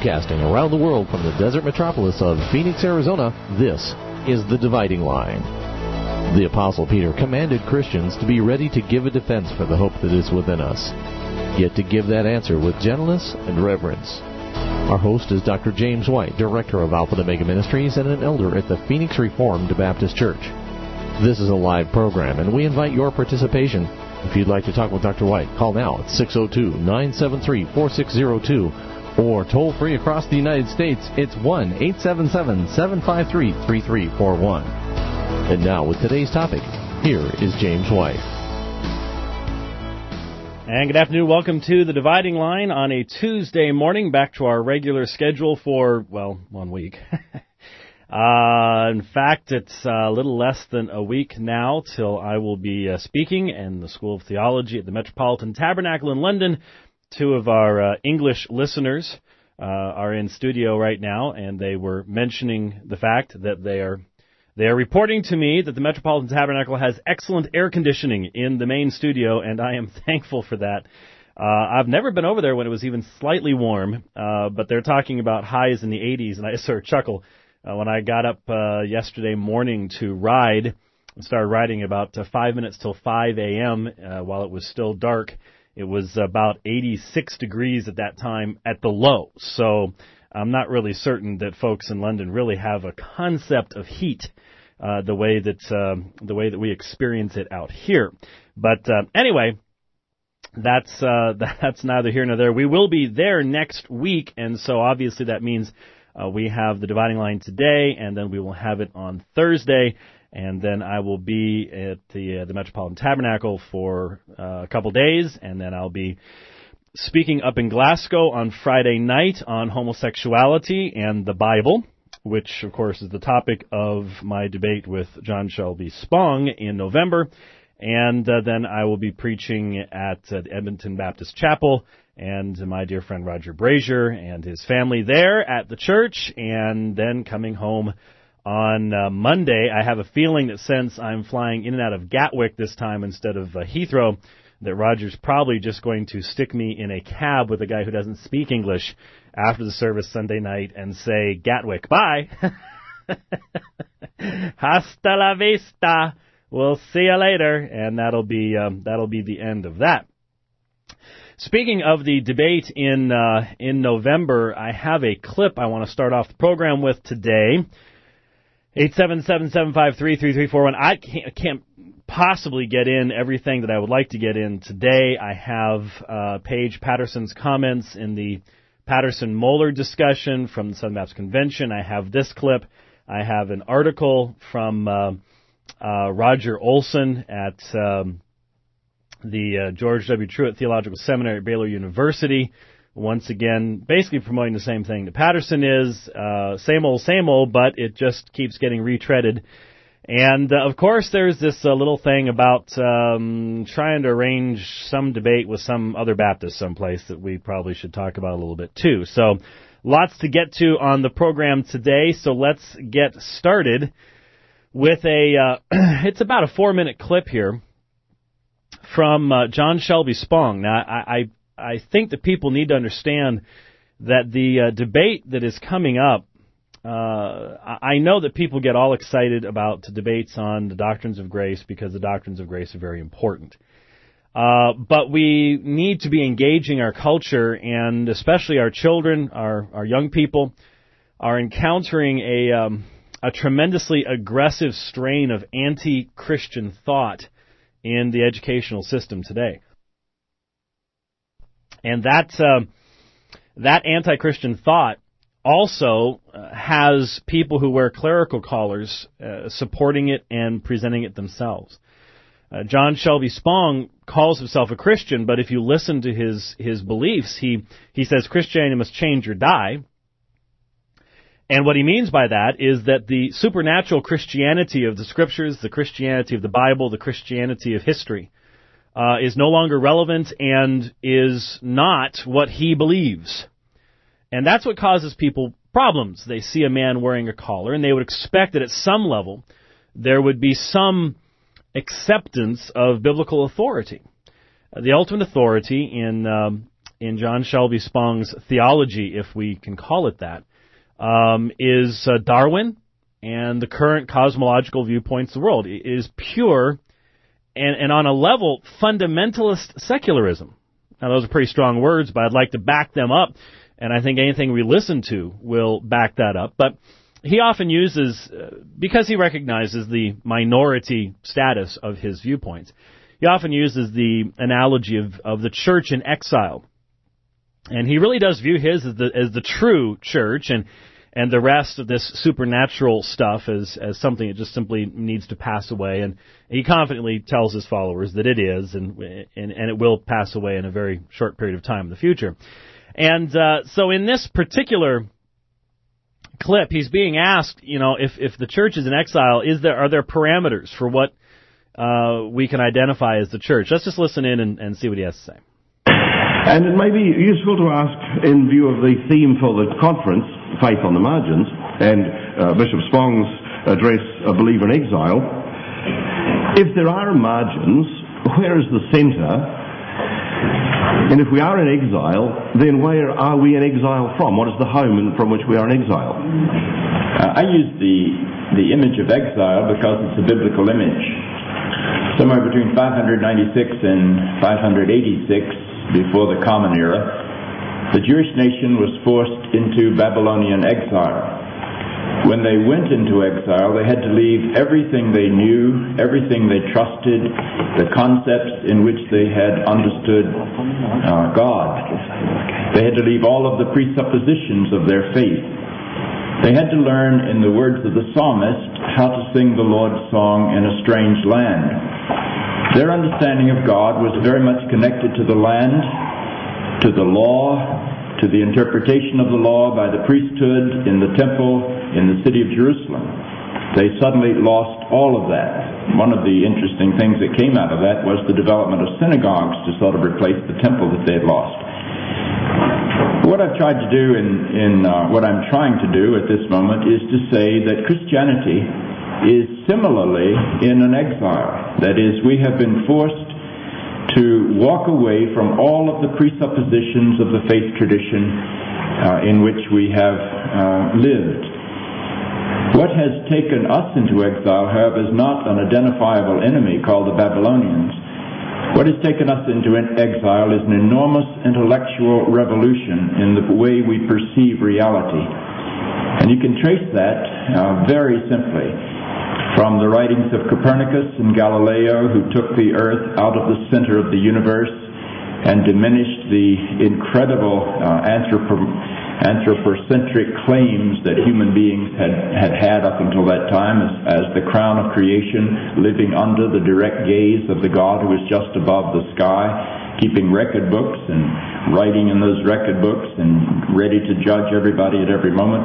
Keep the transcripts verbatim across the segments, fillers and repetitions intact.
Broadcasting around the world from the desert metropolis of Phoenix, Arizona, this is The Dividing Line. The Apostle Peter commanded Christians to be ready to give a defense for the hope that is within us, yet to give that answer with gentleness and reverence. Our host is Doctor James White, Director of Alpha and Omega Ministries and an elder at the Phoenix Reformed Baptist Church. This is a live program, and we invite your participation. If you'd like to talk with Doctor White, call now at six oh two, nine seven three, four six zero two, or toll free across the United States, it's one eight seven seven, seven five three, three three four one. And now with today's topic, here is James White. And good afternoon. Welcome to The Dividing Line on a Tuesday morning, back to our regular schedule for, well, one week. uh, in fact, it's a little less than a week now till I will be uh, speaking in the School of Theology at the Metropolitan Tabernacle in London. Two of our uh, English listeners uh, are in studio right now, and they were mentioning the fact that they are they are reporting to me that the Metropolitan Tabernacle has excellent air conditioning in the main studio, and I am thankful for that. Uh, I've never been over there when it was even slightly warm, uh, but they're talking about highs in the eighties, and I sort of chuckle uh, when I got up uh, yesterday morning to ride and started riding about uh, five minutes till five a.m. Uh, while it was still dark. It was about eighty-six degrees at that time at the low, so I'm not really certain that folks in London really have a concept of heat uh, the way that uh, the way that we experience it out here. But uh, anyway, that's uh, that's neither here nor there. We will be there next week, and so obviously that means uh, we have the Dividing Line today, and then we will have it on Thursday. And then I will be at the uh, the Metropolitan Tabernacle for uh, a couple days, and then I'll be speaking up in Glasgow on Friday night on homosexuality and the Bible, which, of course, is the topic of my debate with John Shelby Spong in November. And uh, then I will be preaching at uh, the Edmonton Baptist Chapel, and my dear friend Roger Brazier and his family there at the church, and then coming home on uh, Monday. I have a feeling that since I'm flying in and out of Gatwick this time instead of uh, Heathrow, that Roger's probably just going to stick me in a cab with a guy who doesn't speak English after the service Sunday night and say, Gatwick, bye. Hasta la vista. We'll see you later. And that'll be um, that'll be the end of that. Speaking of the debate in uh, in November, I have a clip I want to start off the program with today. eight seven seven, seven five three, three three four one. I can't, can't possibly get in everything that I would like to get in today. I have uh, Paige Patterson's comments in the Patterson-Moeller discussion from the Southern Baptist Convention. I have this clip. I have an article from uh, uh, Roger Olson at um, the uh, George W. Truett Theological Seminary at Baylor University. Once again, basically promoting the same thing that Patterson is, uh, same old, same old, but it just keeps getting retreaded. And, uh, of course, there's this uh, little thing about um, trying to arrange some debate with some other Baptist someplace that we probably should talk about a little bit, too. So, lots to get to on the program today, so let's get started with a, uh, it's about a four-minute clip here from uh, John Shelby Spong. Now, I... I I think that people need to understand that the uh, debate that is coming up, uh, I know that people get all excited about debates on the doctrines of grace because the doctrines of grace are very important. Uh, but we need to be engaging our culture, and especially our children, our, our young people, are encountering a, um, a tremendously aggressive strain of anti-Christian thought in the educational system today. And that uh, that anti-Christian thought also uh, has people who wear clerical collars uh, supporting it and presenting it themselves. Uh, John Shelby Spong calls himself a Christian, but if you listen to his his beliefs, he he says Christianity must change or die. And what he means by that is that the supernatural Christianity of the Scriptures, the Christianity of the Bible, the Christianity of history, Uh, is no longer relevant and is not what he believes. And that's what causes people problems. They see a man wearing a collar, and they would expect that at some level there would be some acceptance of biblical authority. Uh, the ultimate authority in um, in John Shelby Spong's theology, if we can call it that, um, is uh, Darwin and the current cosmological viewpoints of the world. It is pure and, and on a level, fundamentalist secularism. Now, those are pretty strong words, but I'd like to back them up, and I think anything we listen to will back that up. But he often uses, uh, because he recognizes the minority status of his viewpoints, he often uses the analogy of, of the church in exile. And he really does view his as the, as the true church, and and the rest of this supernatural stuff as, as something that just simply needs to pass away. And he confidently tells his followers that it is, and and, and it will pass away in a very short period of time in the future. And uh, so in this particular clip, he's being asked, you know, if, if the church is in exile, is there are there parameters for what uh, we can identify as the church? Let's just listen in and, and see what he has to say. And it may be useful to ask, in view of the theme for the conference, Faith on the Margins, and uh, Bishop Spong's address, A Believer in Exile, if there are margins, where is the centre? And if we are in exile, then where are we in exile from? What is the home from which we are in exile? Uh, I use the, the image of exile because it's a biblical image. Somewhere between five ninety-six and five eighty-six, before the Common Era, the Jewish nation was forced into Babylonian exile. When they went into exile, they had to leave everything they knew, everything they trusted, the concepts in which they had understood uh, God. They had to leave all of the presuppositions of their faith. They had to learn, in the words of the psalmist, how to sing the Lord's song in a strange land. Their understanding of God was very much connected to the land, to the law, to the interpretation of the law by the priesthood in the temple in the city of Jerusalem. They suddenly lost all of that. One of the interesting things that came out of that was the development of synagogues to sort of replace the temple that they had lost. What I've tried to do in, in uh, what I'm trying to do at this moment is to say that Christianity is similarly in an exile. That is, we have been forced to walk away from all of the presuppositions of the faith tradition uh, in which we have uh, lived. What has taken us into exile, however, is not an identifiable enemy called the Babylonians. What has taken us into exile is an enormous intellectual revolution in the way we perceive reality. And you can trace that uh, very simply from the writings of Copernicus and Galileo, who took the earth out of the center of the universe and diminished the incredible uh, anthropo- anthropocentric claims that human beings had, had had up until that time as, as the crown of creation, living under the direct gaze of the God who was just above the sky, keeping record books and writing in those record books and ready to judge everybody at every moment.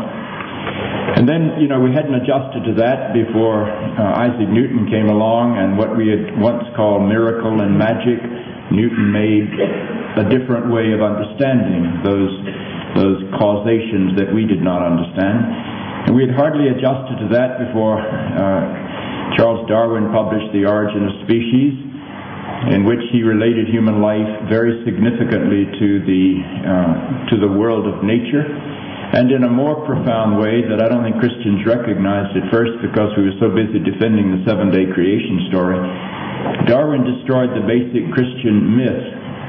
And then, you know, we hadn't adjusted to that before uh, Isaac Newton came along, and what we had once called miracle and magic, Newton made a different way of understanding those those causations that we did not understand. And we had hardly adjusted to that before uh, Charles Darwin published The Origin of Species, in which he related human life very significantly to the uh, to the world of nature, and in a more profound way that I don't think Christians recognized at first because we were so busy defending the seven-day creation story. Darwin destroyed the basic Christian myth.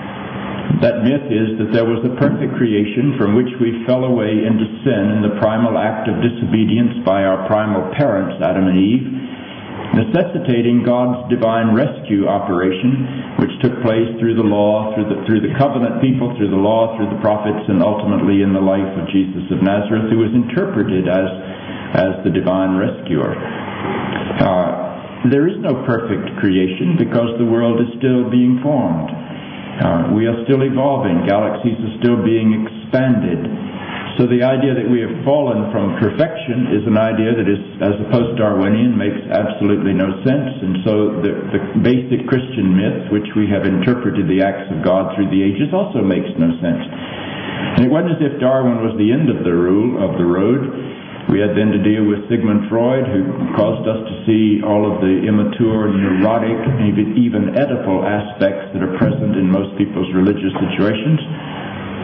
That myth is that there was a perfect creation from which we fell away into sin in the primal act of disobedience by our primal parents, Adam and Eve, necessitating God's divine rescue operation, which took place through the law, through the through the covenant people, through the law, through the prophets, and ultimately in the life of Jesus of Nazareth, who was interpreted as as the divine rescuer. Uh, there is no perfect creation because the world is still being formed. Uh, we are still evolving. Galaxies are still being expanded. So the idea that we have fallen from perfection is an idea that is, as a post-Darwinian, makes absolutely no sense. And so the, the basic Christian myth, which we have interpreted the acts of God through the ages, also makes no sense. And it wasn't as if Darwin was the end of the rule of the road. We had then to deal with Sigmund Freud, who caused us to see all of the immature, neurotic, and even Oedipal aspects that are present in most people's religious situations.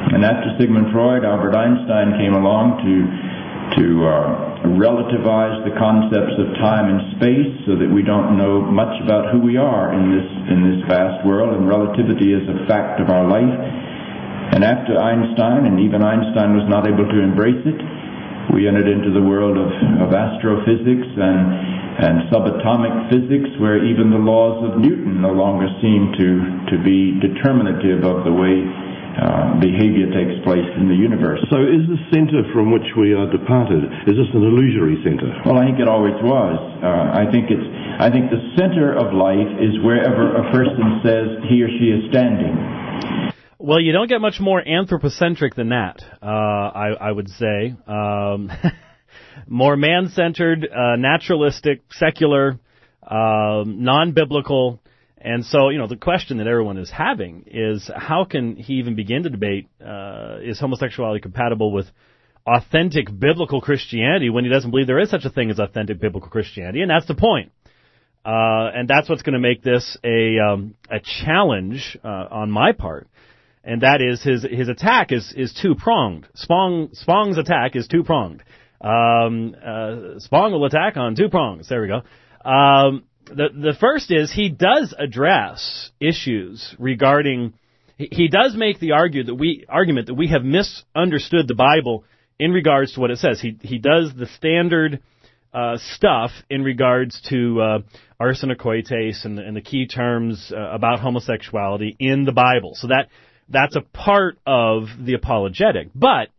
And after Sigmund Freud, Albert Einstein came along to to uh, relativize the concepts of time and space, so that we don't know much about who we are in this in this vast world, and relativity is a fact of our life. And after Einstein, and even Einstein was not able to embrace it, we entered into the world of, of astrophysics and, and subatomic physics, where even the laws of Newton no longer seem to, to be determinative of the way uh, behavior takes place in the universe. So is the center from which we are departed, is this an illusory center? Well, I think it always was. Uh, I think it's. I think the center of life is wherever a person says he or she is standing. Well, you don't get much more anthropocentric than that, uh, I, I would say. Um, more man-centered, uh, naturalistic, secular, um, non-biblical. And so, you know, the question that everyone is having is, how can he even begin to debate, uh, is homosexuality compatible with authentic biblical Christianity when he doesn't believe there is such a thing as authentic biblical Christianity? And that's the point. Uh, and that's what's going to make this a, um, a challenge, uh, on my part. And that is his his attack is, is two-pronged. Spong, Spong's attack is two-pronged. Um, uh, Spong will attack on two prongs. There we go. Um, the the first is he does address issues regarding. He, he does make the argue that we argument that we have misunderstood the Bible in regards to what it says. He he does the standard uh, stuff in regards to uh, arsen coitus and, and the key terms uh, about homosexuality in the Bible. So that. That's a part of the apologetic. But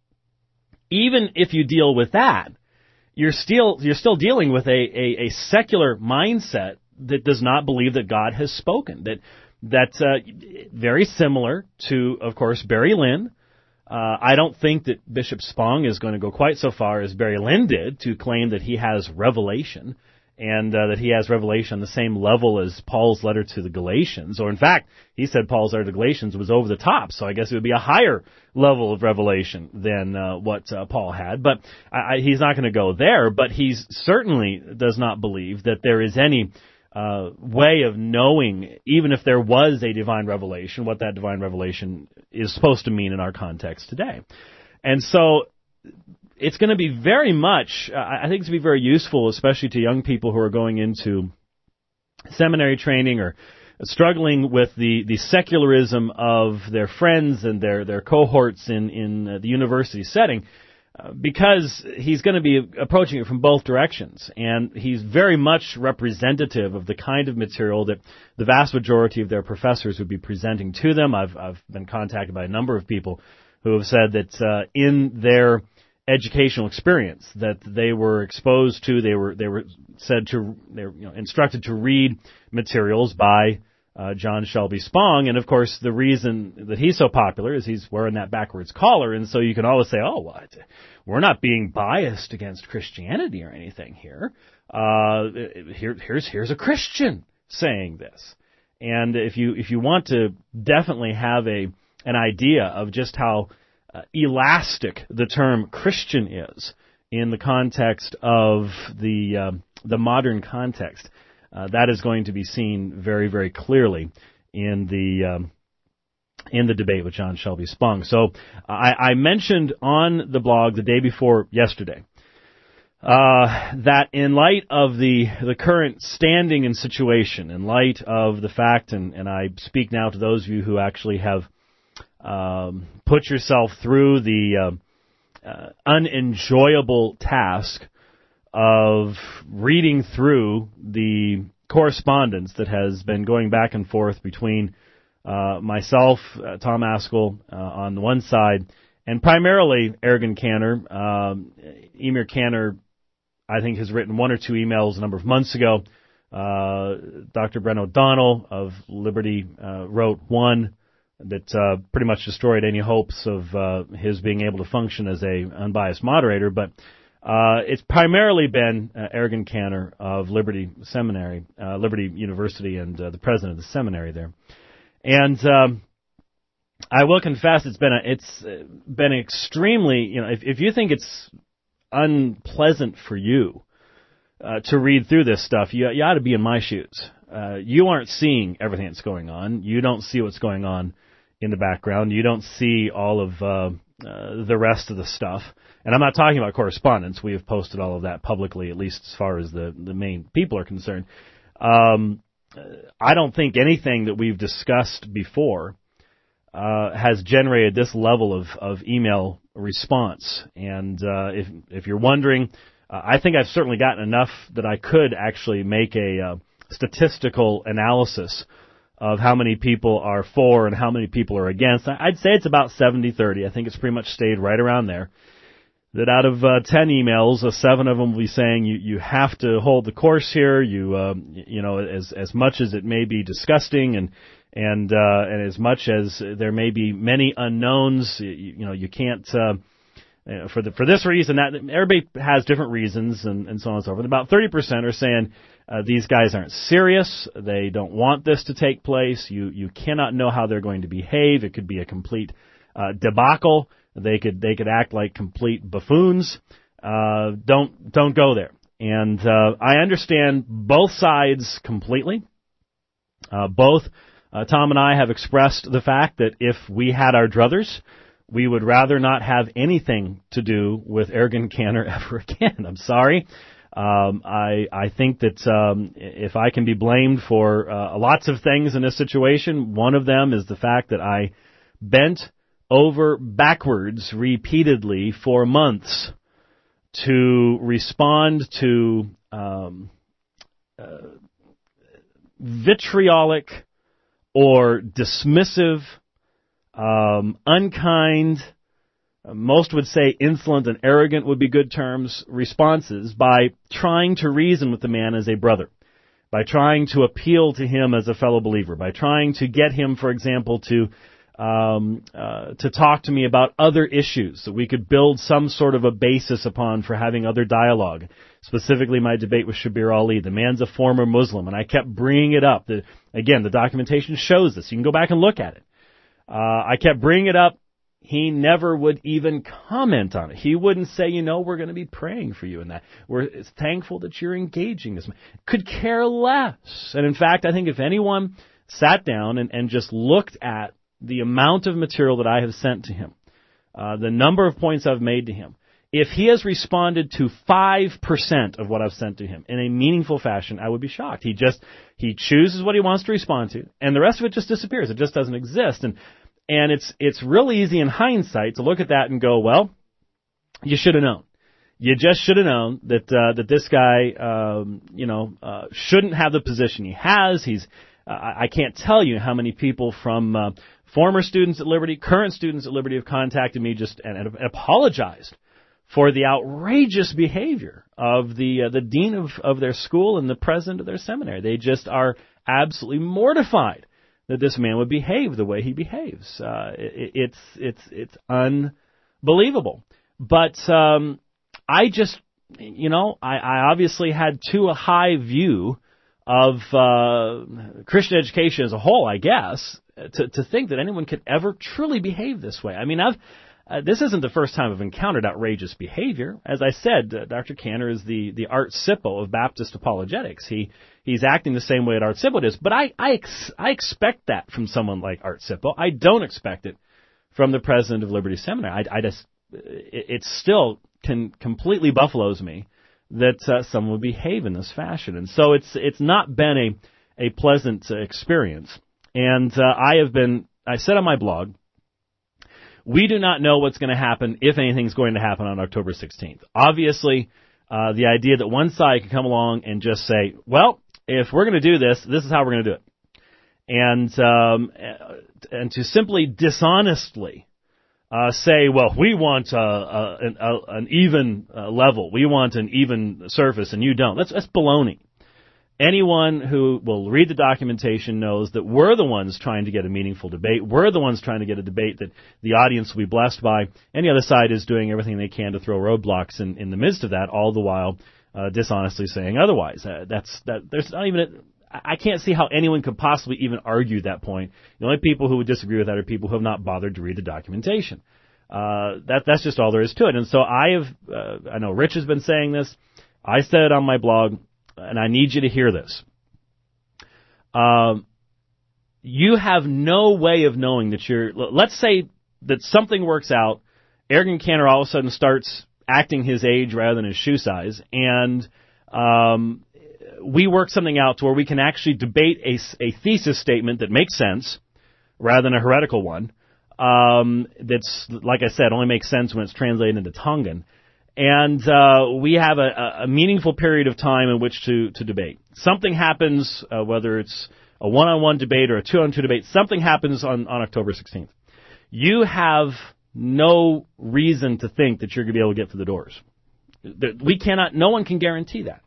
even if you deal with that, you're still you're still dealing with a, a, a secular mindset that does not believe that God has spoken. That that's uh, very similar to, of course, Barry Lynn. Uh, I don't think that Bishop Spong is going to go quite so far as Barry Lynn did to claim that he has revelation. And uh, that he has revelation on the same level as Paul's letter to the Galatians. Or in fact, he said Paul's letter to the Galatians was over the top, so I guess it would be a higher level of revelation than uh, what uh, Paul had. But I, I, he's not going to go there, but he certainly does not believe that there is any uh, way of knowing, even if there was a divine revelation, what that divine revelation is supposed to mean in our context today. And so it's going to be very much, uh, I think it's going to be very useful, especially to young people who are going into seminary training or struggling with the, the secularism of their friends and their, their cohorts in, in uh, the university setting, uh, because he's going to be approaching it from both directions. And he's very much representative of the kind of material that the vast majority of their professors would be presenting to them. I've, I've been contacted by a number of people who have said that uh, in their educational experience that they were exposed to, they were they were said to, they were you know, instructed to read materials by uh, John Shelby Spong, and of course the reason that he's so popular is he's wearing that backwards collar, and so you can always say, oh, what? We're not being biased against Christianity or anything here. Uh, here here's here's a Christian saying this, and if you if you want to definitely have a an idea of just how Uh, elastic the term Christian is in the context of the uh, the modern context, uh, that is going to be seen very, very clearly in the um, in the debate with John Shelby Spong. So I, I mentioned on the blog the day before yesterday uh, that in light of the the current standing and situation, in light of the fact, and, and I speak now to those of you who actually have Um, put yourself through the uh, uh, unenjoyable task of reading through the correspondence that has been going back and forth between uh, myself, uh, Tom Askell, uh, on the one side, and primarily Ergen Cantor. Um, Emir Cantor, I think, has written one or two emails a number of months ago. Uh, Doctor Brent O'Donnell of Liberty uh, wrote one that uh, pretty much destroyed any hopes of uh, his being able to function as a unbiased moderator. But uh, it's primarily been uh, Ergen Cantor of Liberty Seminary, uh, Liberty University, and uh, the president of the seminary there. And um, I will confess, it's been a, it's been extremely, you know, if, if you think it's unpleasant for you uh, to read through this stuff, you, you ought to be in my shoes. Uh, you aren't seeing everything that's going on. You don't see what's going on in the background. You don't see all of uh, uh, the rest of the stuff. And I'm not talking about correspondence. We have posted all of that publicly, at least as far as the, the main people are concerned. Um, I don't think anything that we've discussed before uh, has generated this level of, of email response. And uh, if if you're wondering, uh, I think I've certainly gotten enough that I could actually make a uh, statistical analysis of how many people are for and how many people are against. I'd say it's about seventy thirty. I think it's pretty much stayed right around there. That out of uh, ten emails, uh, seven of them will be saying you, you have to hold the course here. You um, you know, as as much as it may be disgusting and and uh, and as much as there may be many unknowns, you, you know, you can't uh, for the for this reason that everybody has different reasons and, and so on and so forth. About thirty percent are saying uh, these guys aren't serious. They don't want this to take place. You you cannot know how they're going to behave. It could be a complete uh, debacle. They could they could act like complete buffoons. Uh, don't don't go there. And uh, I understand both sides completely. Uh, both uh, Tom and I have expressed the fact that if we had our druthers, we would rather not have anything to do with Ergen Cantor ever again. I'm sorry. Um, I I think that um, if I can be blamed for uh, lots of things in this situation, one of them is the fact that I bent over backwards repeatedly for months to respond to um, uh, vitriolic or dismissive, um, unkind, uh, most would say insolent and arrogant would be good terms, responses by trying to reason with the man as a brother, by trying to appeal to him as a fellow believer, by trying to get him, for example, to Um, uh, to talk to me about other issues that we could build some sort of a basis upon for having other dialogue. Specifically, my debate with Shabir Ali. The man's a former Muslim, and I kept bringing it up. The, again, the documentation shows this. You can go back and look at it. Uh, I kept bringing it up. He never would even comment on it. He wouldn't say, you know, we're going to be praying for you in that. We're thankful that you're engaging this man. Could care less. And in fact, I think if anyone sat down and, and just looked at the amount of material that I have sent to him, uh, the number of points I've made to him, if he has responded to five percent of what I've sent to him in a meaningful fashion, I would be shocked. He just, he chooses what he wants to respond to, and the rest of it just disappears. It just doesn't exist. And, and it's, it's real easy in hindsight to look at that and go, well, you should have known. You just should have known that, uh, that this guy, um, you know, uh, shouldn't have the position he has. He's, uh, I can't tell you how many people from, uh, former students at Liberty, current students at Liberty have contacted me just and, and apologized for the outrageous behavior of the uh, the dean of, of their school and the president of their seminary. They just are absolutely mortified that this man would behave the way he behaves. Uh, it, it's it's it's unbelievable. But um, I just, you know, I, I obviously had too high view of uh, Christian education as a whole, I guess, to, to think that anyone could ever truly behave this way. I mean, I've uh, this isn't the first time I've encountered outrageous behavior. As I said, uh, Doctor Cantor is the, the Art Sippo of Baptist apologetics. He he's acting the same way that Art Sippo is, but I I, ex- I expect that from someone like Art Sippo. I don't expect it from the president of Liberty Seminary. I, I just it, it still can completely buffaloes me that uh, someone would behave in this fashion, and so it's it's not been a a pleasant uh, experience. And uh, I have been, I said on my blog, we do not know what's going to happen, if anything's going to happen on October sixteenth. Obviously, uh, the idea that one side can come along and just say, well, if we're going to do this, this is how we're going to do it. And um, and to simply dishonestly uh, say, well, we want uh, uh, an, uh, an even uh, level, we want an even surface, and you don't. That's, that's baloney. Anyone who will read the documentation knows that we're the ones trying to get a meaningful debate. We're the ones trying to get a debate that the audience will be blessed by. And the other side is doing everything they can to throw roadblocks in, in the midst of that, all the while uh, dishonestly saying otherwise. Uh, that's that. There's not even. A, I can't see how anyone could possibly even argue that point. The only people who would disagree with that are people who have not bothered to read the documentation. Uh, that that's just all there is to it. And so I have. Uh, I know Rich has been saying this. I said it on my blog. And I need you to hear this. Um, you have no way of knowing that you're, let's say that something works out, Eric Cantor all of a sudden starts acting his age rather than his shoe size, and um, we work something out to where we can actually debate a, a thesis statement that makes sense rather than a heretical one. Um, that's, like I said, only makes sense when it's translated into Tongan. And uh, we have a, a meaningful period of time in which to, to debate. Something happens, uh, whether it's a one-on-one debate or a two-on-two debate, something happens on, on October sixteenth. You have no reason to think that you're going to be able to get through the doors. We cannot, no one can guarantee that.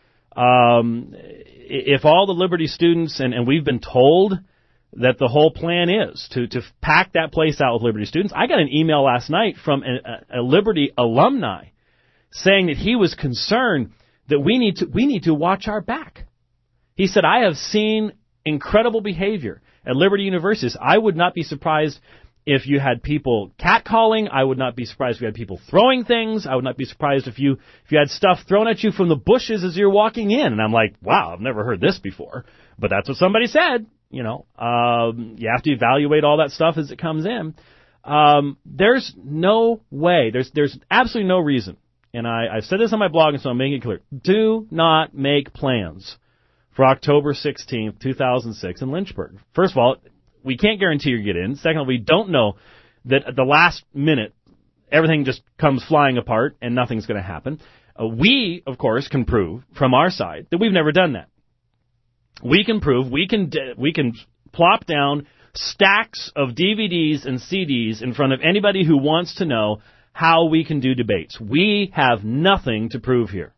Um, if all the Liberty students, and, and we've been told that the whole plan is to, to pack that place out with Liberty students. I got an email last night from a, a Liberty alumni saying that he was concerned that we need to, we need to watch our back. He said, I have seen incredible behavior at Liberty Universities. I would not be surprised if you had people catcalling. I would not be surprised if you had people throwing things. I would not be surprised if you if you had stuff thrown at you from the bushes as you're walking in. And I'm like, wow, I've never heard this before. But that's what somebody said. You know, um, you have to evaluate all that stuff as it comes in. Um, there's no way. There's there's absolutely no reason. And I, I've said this on my blog, and so I'm making it clear. Do not make plans for October sixteenth, two thousand six in Lynchburg. First of all, we can't guarantee you get in. Second, we don't know that at the last minute everything just comes flying apart and nothing's going to happen. Uh, we, of course, can prove from our side that we've never done that. We can prove, we can we can plop down stacks of D V Ds and C Ds in front of anybody who wants to know how we can do debates. We have nothing to prove here.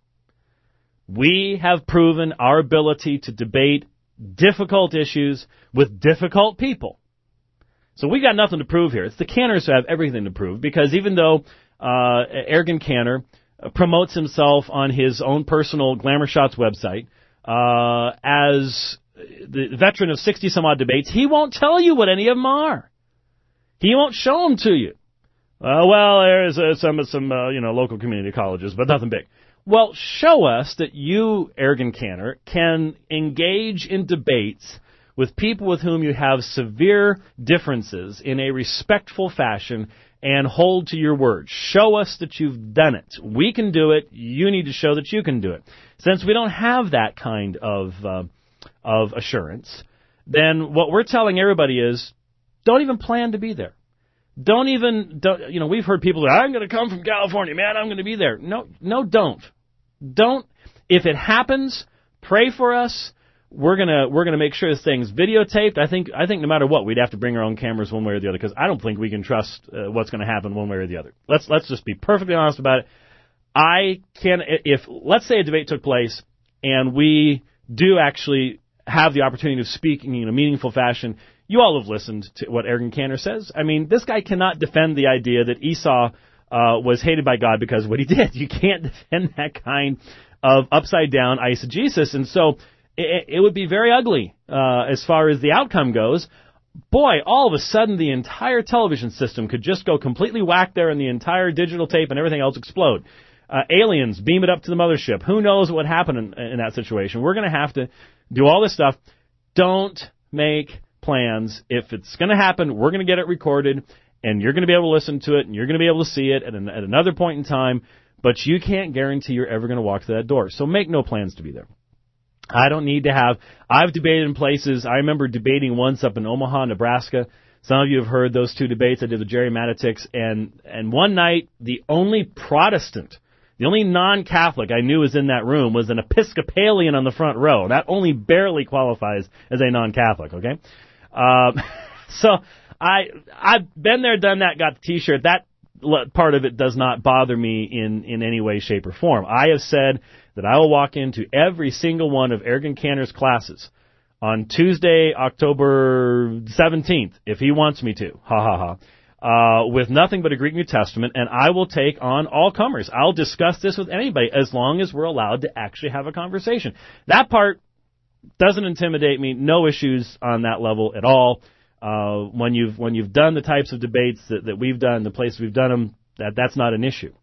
We have proven our ability to debate difficult issues with difficult people. So we got nothing to prove here. It's the Cantors who have everything to prove, because even though uh, Eric Cantor promotes himself on his own personal Glamour Shots website uh, as the veteran of sixty-some-odd debates, he won't tell you what any of them are. He won't show them to you. Uh, well, there's uh, some some uh, you know local community colleges, but nothing big. Well, show us that you, Eric Cantor, can engage in debates with people with whom you have severe differences in a respectful fashion and hold to your word. Show us that you've done it. We can do it. You need to show that you can do it. Since we don't have that kind of uh, of assurance, then what we're telling everybody is, don't even plan to be there. Don't even, don't, you know, we've heard people say, I'm going to come from California, man, I'm going to be there. No, no, don't. Don't. If it happens, pray for us. We're going to, we're going to make sure this thing's videotaped. I think, I think no matter what, we'd have to bring our own cameras one way or the other, because I don't think we can trust uh, what's going to happen one way or the other. Let's, let's just be perfectly honest about it. I can, if, let's say a debate took place and we do actually have the opportunity of speaking in a meaningful fashion. You all have listened to what Eric Cantor says. I mean, this guy cannot defend the idea that Esau uh, was hated by God because of what he did. You can't defend that kind of upside-down eisegesis. And so it, it would be very ugly uh, as far as the outcome goes. Boy, all of a sudden the entire television system could just go completely whack there and the entire digital tape and everything else explode. Uh, aliens beam it up to the mothership. Who knows what would happen in, in that situation? We're going to have to do all this stuff. Don't make plans. If it's going to happen, we're going to get it recorded, and you're going to be able to listen to it, and you're going to be able to see it at, an, at another point in time, but you can't guarantee you're ever going to walk through that door. So make no plans to be there. I don't need to have, I've debated in places. I remember debating once up in Omaha, Nebraska. Some of you have heard those two debates I did with Jerry Matitix, and, and one night, the only Protestant, the only non-Catholic I knew was in that room was an Episcopalian on the front row. That only barely qualifies as a non-Catholic, okay? Um, so I, I've been there, done that, got the T-shirt. That part of it does not bother me in, in any way, shape, or form. I have said that I will walk into every single one of Eric Cantor's classes on Tuesday, October seventeenth, if he wants me to. Ha, ha, ha. Uh, with nothing but a Greek New Testament, and I will take on all comers. I'll discuss this with anybody as long as we're allowed to actually have a conversation. That part doesn't intimidate me. No issues on that level at all. Uh, when you've when you've done the types of debates that, that we've done, the places we've done them, that that's not an issue.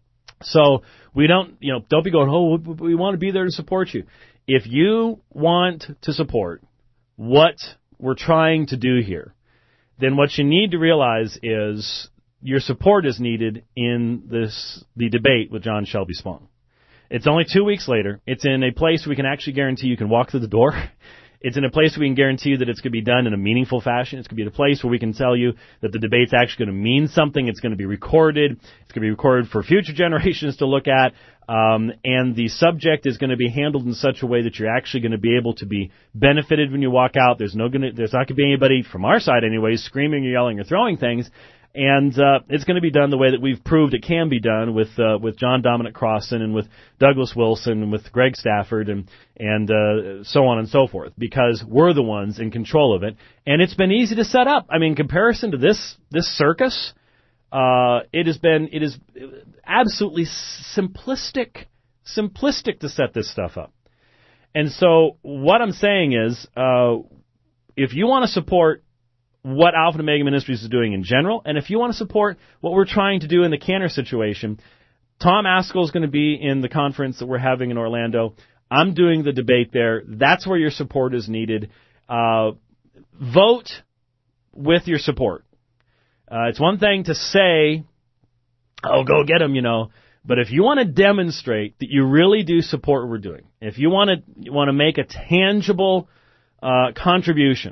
So we don't, you know, don't be going, oh, we want to be there to support you. If you want to support what we're trying to do here, then what you need to realize is your support is needed in this the debate with John Shelby Spong. It's only two weeks later. It's in a place we can actually guarantee you can walk through the door. It's in a place where we can guarantee you that it's going to be done in a meaningful fashion. It's going to be a place where we can tell you that the debate's actually going to mean something. It's going to be recorded. It's going to be recorded for future generations to look at. Um, and the subject is going to be handled in such a way that you're actually going to be able to be benefited when you walk out. There's no going to, there's not going to be anybody from our side anyways screaming or yelling or throwing things. And uh, it's going to be done the way that we've proved it can be done with uh, with John Dominic Crossan and with Douglas Wilson and with Greg Stafford and and uh, so on and so forth, because we're the ones in control of it. And it's been easy to set up. I mean, in comparison to this this circus, uh, it has been it is absolutely simplistic simplistic to set this stuff up. And so what I'm saying is, uh, if you want to support what Alpha and Omega Ministries is doing in general, and if you want to support what we're trying to do in the Cantor situation, Tom Askell is going to be in the conference that we're having in Orlando. I'm doing the debate there. That's where your support is needed. Uh, vote with your support. Uh, it's one thing to say, oh, go get them, you know, but if you want to demonstrate that you really do support what we're doing, if you want to you want to make a tangible uh, contribution,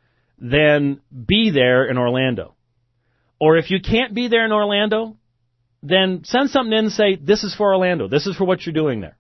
then be there in Orlando. Or if you can't be there in Orlando, then send something in and say, this is for Orlando. This is for what you're doing there.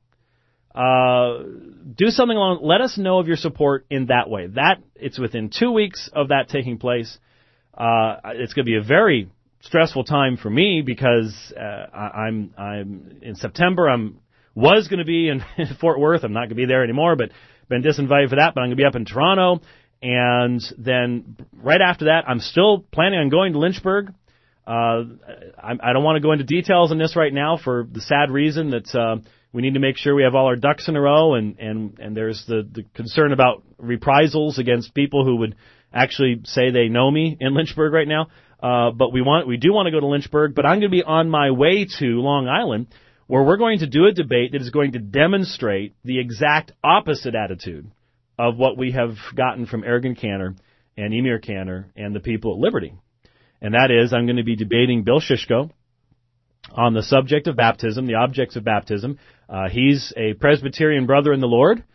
Uh, do something along, let us know of your support in that way. That, it's within two weeks of that taking place. Uh, it's going to be a very stressful time for me because, uh, I, I'm, I'm, in September, I'm, was going to be in Fort Worth. I'm not going to be there anymore, but been disinvited for that, but I'm going to be up in Toronto. And then right after that, I'm still planning on going to Lynchburg. Uh, I, I don't want to go into details on this right now for the sad reason that uh, we need to make sure we have all our ducks in a row, and, and, and there's the, the concern about reprisals against people who would actually say they know me in Lynchburg right now. Uh, but we want we do want to go to Lynchburg, but I'm going to be on my way to Long Island, where we're going to do a debate that is going to demonstrate the exact opposite attitude of what we have gotten from Ergun Cantor and Emir Cantor and the people at Liberty. And that is, I'm going to be debating Bill Shishko on the subject of baptism, the objects of baptism. Uh, he's a Presbyterian brother in the Lord,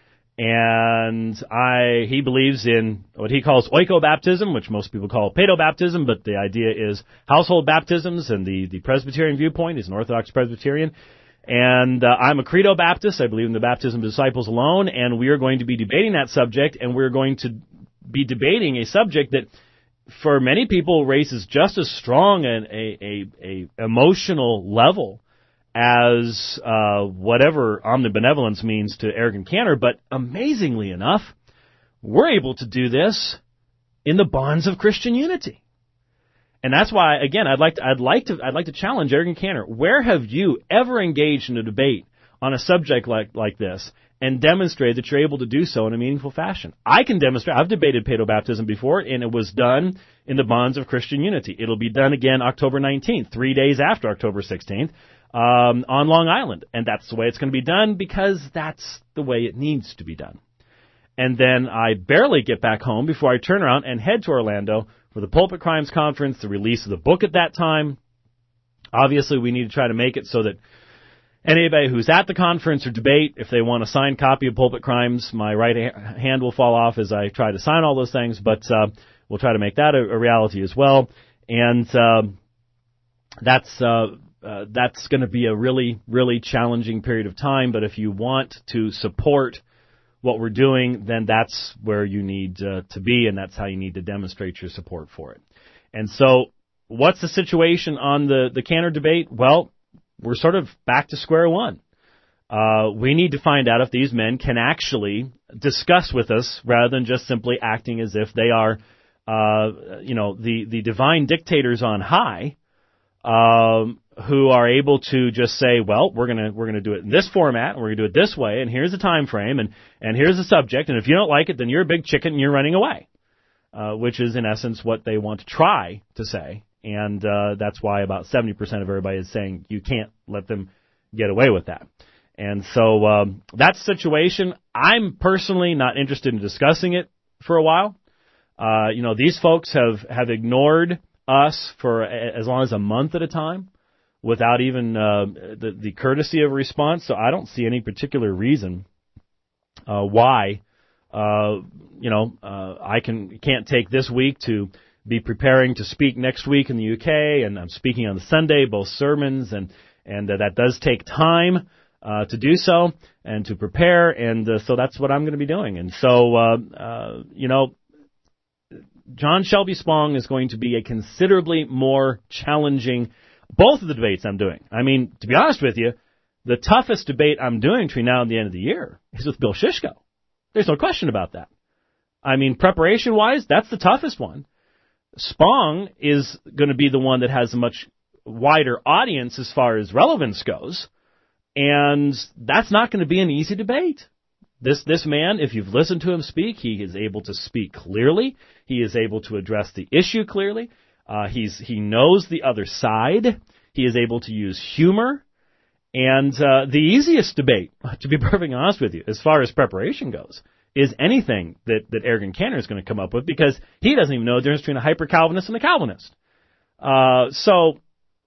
and I he believes in what he calls oikobaptism, which most people call paedobaptism, but the idea is household baptisms, and the, the Presbyterian viewpoint is an Orthodox Presbyterian. And uh, I'm a Credo Baptist. I believe in the baptism of disciples alone, and we are going to be debating that subject, and we're going to be debating a subject that, for many people, raises just as strong an a, a, a emotional level as uh, whatever omnibenevolence means to Ergun Cantor. But amazingly enough, we're able to do this in the bonds of Christian unity. And that's why, again, I'd like to, I'd like to, I'd like to challenge Ergun Cantor. Where have you ever engaged in a debate on a subject like, like this and demonstrated that you're able to do so in a meaningful fashion? I can demonstrate. I've debated paedobaptism before, and it was done in the bonds of Christian unity. It'll be done again October nineteenth, three days after October sixteenth, um, on Long Island. And that's the way it's going to be done because that's the way it needs to be done. And then I barely get back home before I turn around and head to Orlando for the Pulpit Crimes Conference, the release of the book at that time. Obviously, we need to try to make it so that anybody who's at the conference or debate, if they want a signed copy of Pulpit Crimes, my right ha- hand will fall off as I try to sign all those things, but uh, we'll try to make that a, a reality as well. And uh, that's uh, uh, that's going to be a really, really challenging period of time, but if you want to support what we're doing, then that's where you need uh, to be, and that's how you need to demonstrate your support for it. And so what's the situation on the, the Cantor debate? Well, we're sort of back to square one. Uh, we need to find out if these men can actually discuss with us rather than just simply acting as if they are, uh, you know, the, the divine dictators on high, um, who are able to just say, well, we're gonna we're gonna do it in this format, and we're gonna do it this way, and here's the time frame, and and here's the subject, and if you don't like it, then you're a big chicken and you're running away, uh, which is in essence what they want to try to say, and uh, that's why about seventy percent of everybody is saying you can't let them get away with that. And so um, that's the situation. I'm personally not interested in discussing it for a while. Uh, you know, these folks have, have ignored us for a, as long as a month at a time without even uh, the, the courtesy of a response. So I don't see any particular reason uh, why, uh, you know, uh, I can can't take this week to be preparing to speak next week in the U K, and I'm speaking on the Sunday, both sermons, and and uh, that does take time uh, to do so and to prepare, and uh, so that's what I'm going to be doing. And so, uh, uh, you know, John Shelby Spong is going to be a considerably more challenging, both of the debates I'm doing. I mean, to be honest with you, the toughest debate I'm doing between now and the end of the year is with Bill Shishko. There's no question about that. I mean, preparation-wise, that's the toughest one. Spong is going to be the one that has a much wider audience as far as relevance goes, and that's not going to be an easy debate. This this man, if you've listened to him speak, he is able to speak clearly. He is able to address the issue clearly. Uh, he's he knows the other side. He is able to use humor. And uh, the easiest debate, to be perfectly honest with you, as far as preparation goes, is anything that, that Eric Cantor is going to come up with, because he doesn't even know the difference between a hyper-Calvinist and a Calvinist. Uh, so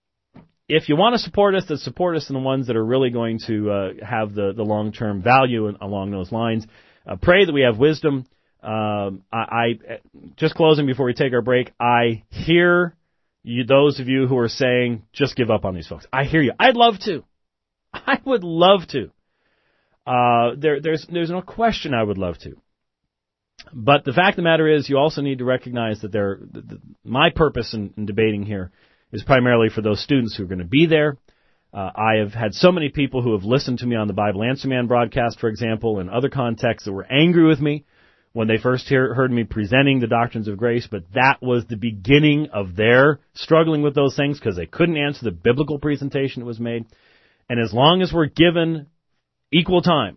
if you want to support us, then support us in the ones that are really going to uh, have the, the long-term value in, along those lines. Uh, pray that we have wisdom. Um, I, I just closing before we take our break, I hear you, those of you who are saying, just give up on these folks. I hear you. I'd love to. I would love to. Uh, there, there's, there's no question I would love to. But the fact of the matter is, you also need to recognize that there, the, the, my purpose in, in debating here is primarily for those students who are going to be there. Uh, I have had so many people who have listened to me on the Bible Answer Man broadcast, for example, and other contexts that were angry with me when they first hear, heard me presenting the doctrines of grace, but that was the beginning of their struggling with those things because they couldn't answer the biblical presentation that was made. And as long as we're given equal time,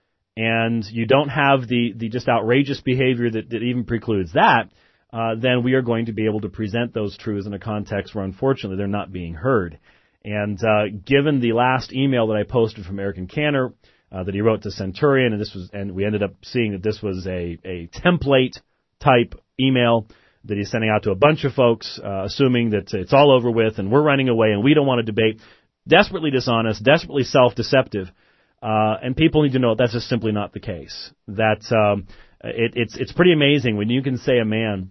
and you don't have the, the just outrageous behavior that, that even precludes that, uh, then we are going to be able to present those truths in a context where, unfortunately, they're not being heard. And uh, given the last email that I posted from Eric Cantor uh, that he wrote to Centurion, and this was, and we ended up seeing that this was a, a template type email that he's sending out to a bunch of folks, uh, assuming that it's all over with and we're running away and we don't want to debate. Desperately dishonest, desperately self-deceptive, uh, and people need to know that's just simply not the case. That um, it, it's it's pretty amazing when you can say a man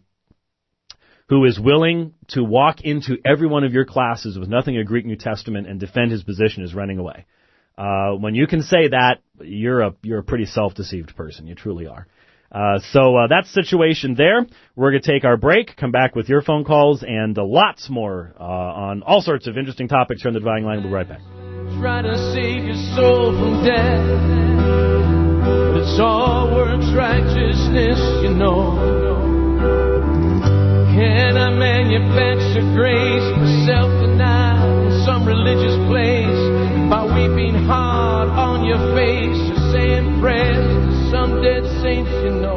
who is willing to walk into every one of your classes with nothing of Greek New Testament and defend his position is running away. Uh, when you can say that, you're a you're a pretty self-deceived person. You truly are. Uh, so uh, that's the situation there. We're going to take our break, come back with your phone calls, and uh, lots more uh, on all sorts of interesting topics here on the Dividing Line. We'll be right back. Try to save your soul from death, but it's all works righteousness, you know. Can I manufacture grace for self-denial in some religious place by weeping hard on your face or saying prayers to some dead saints, you know?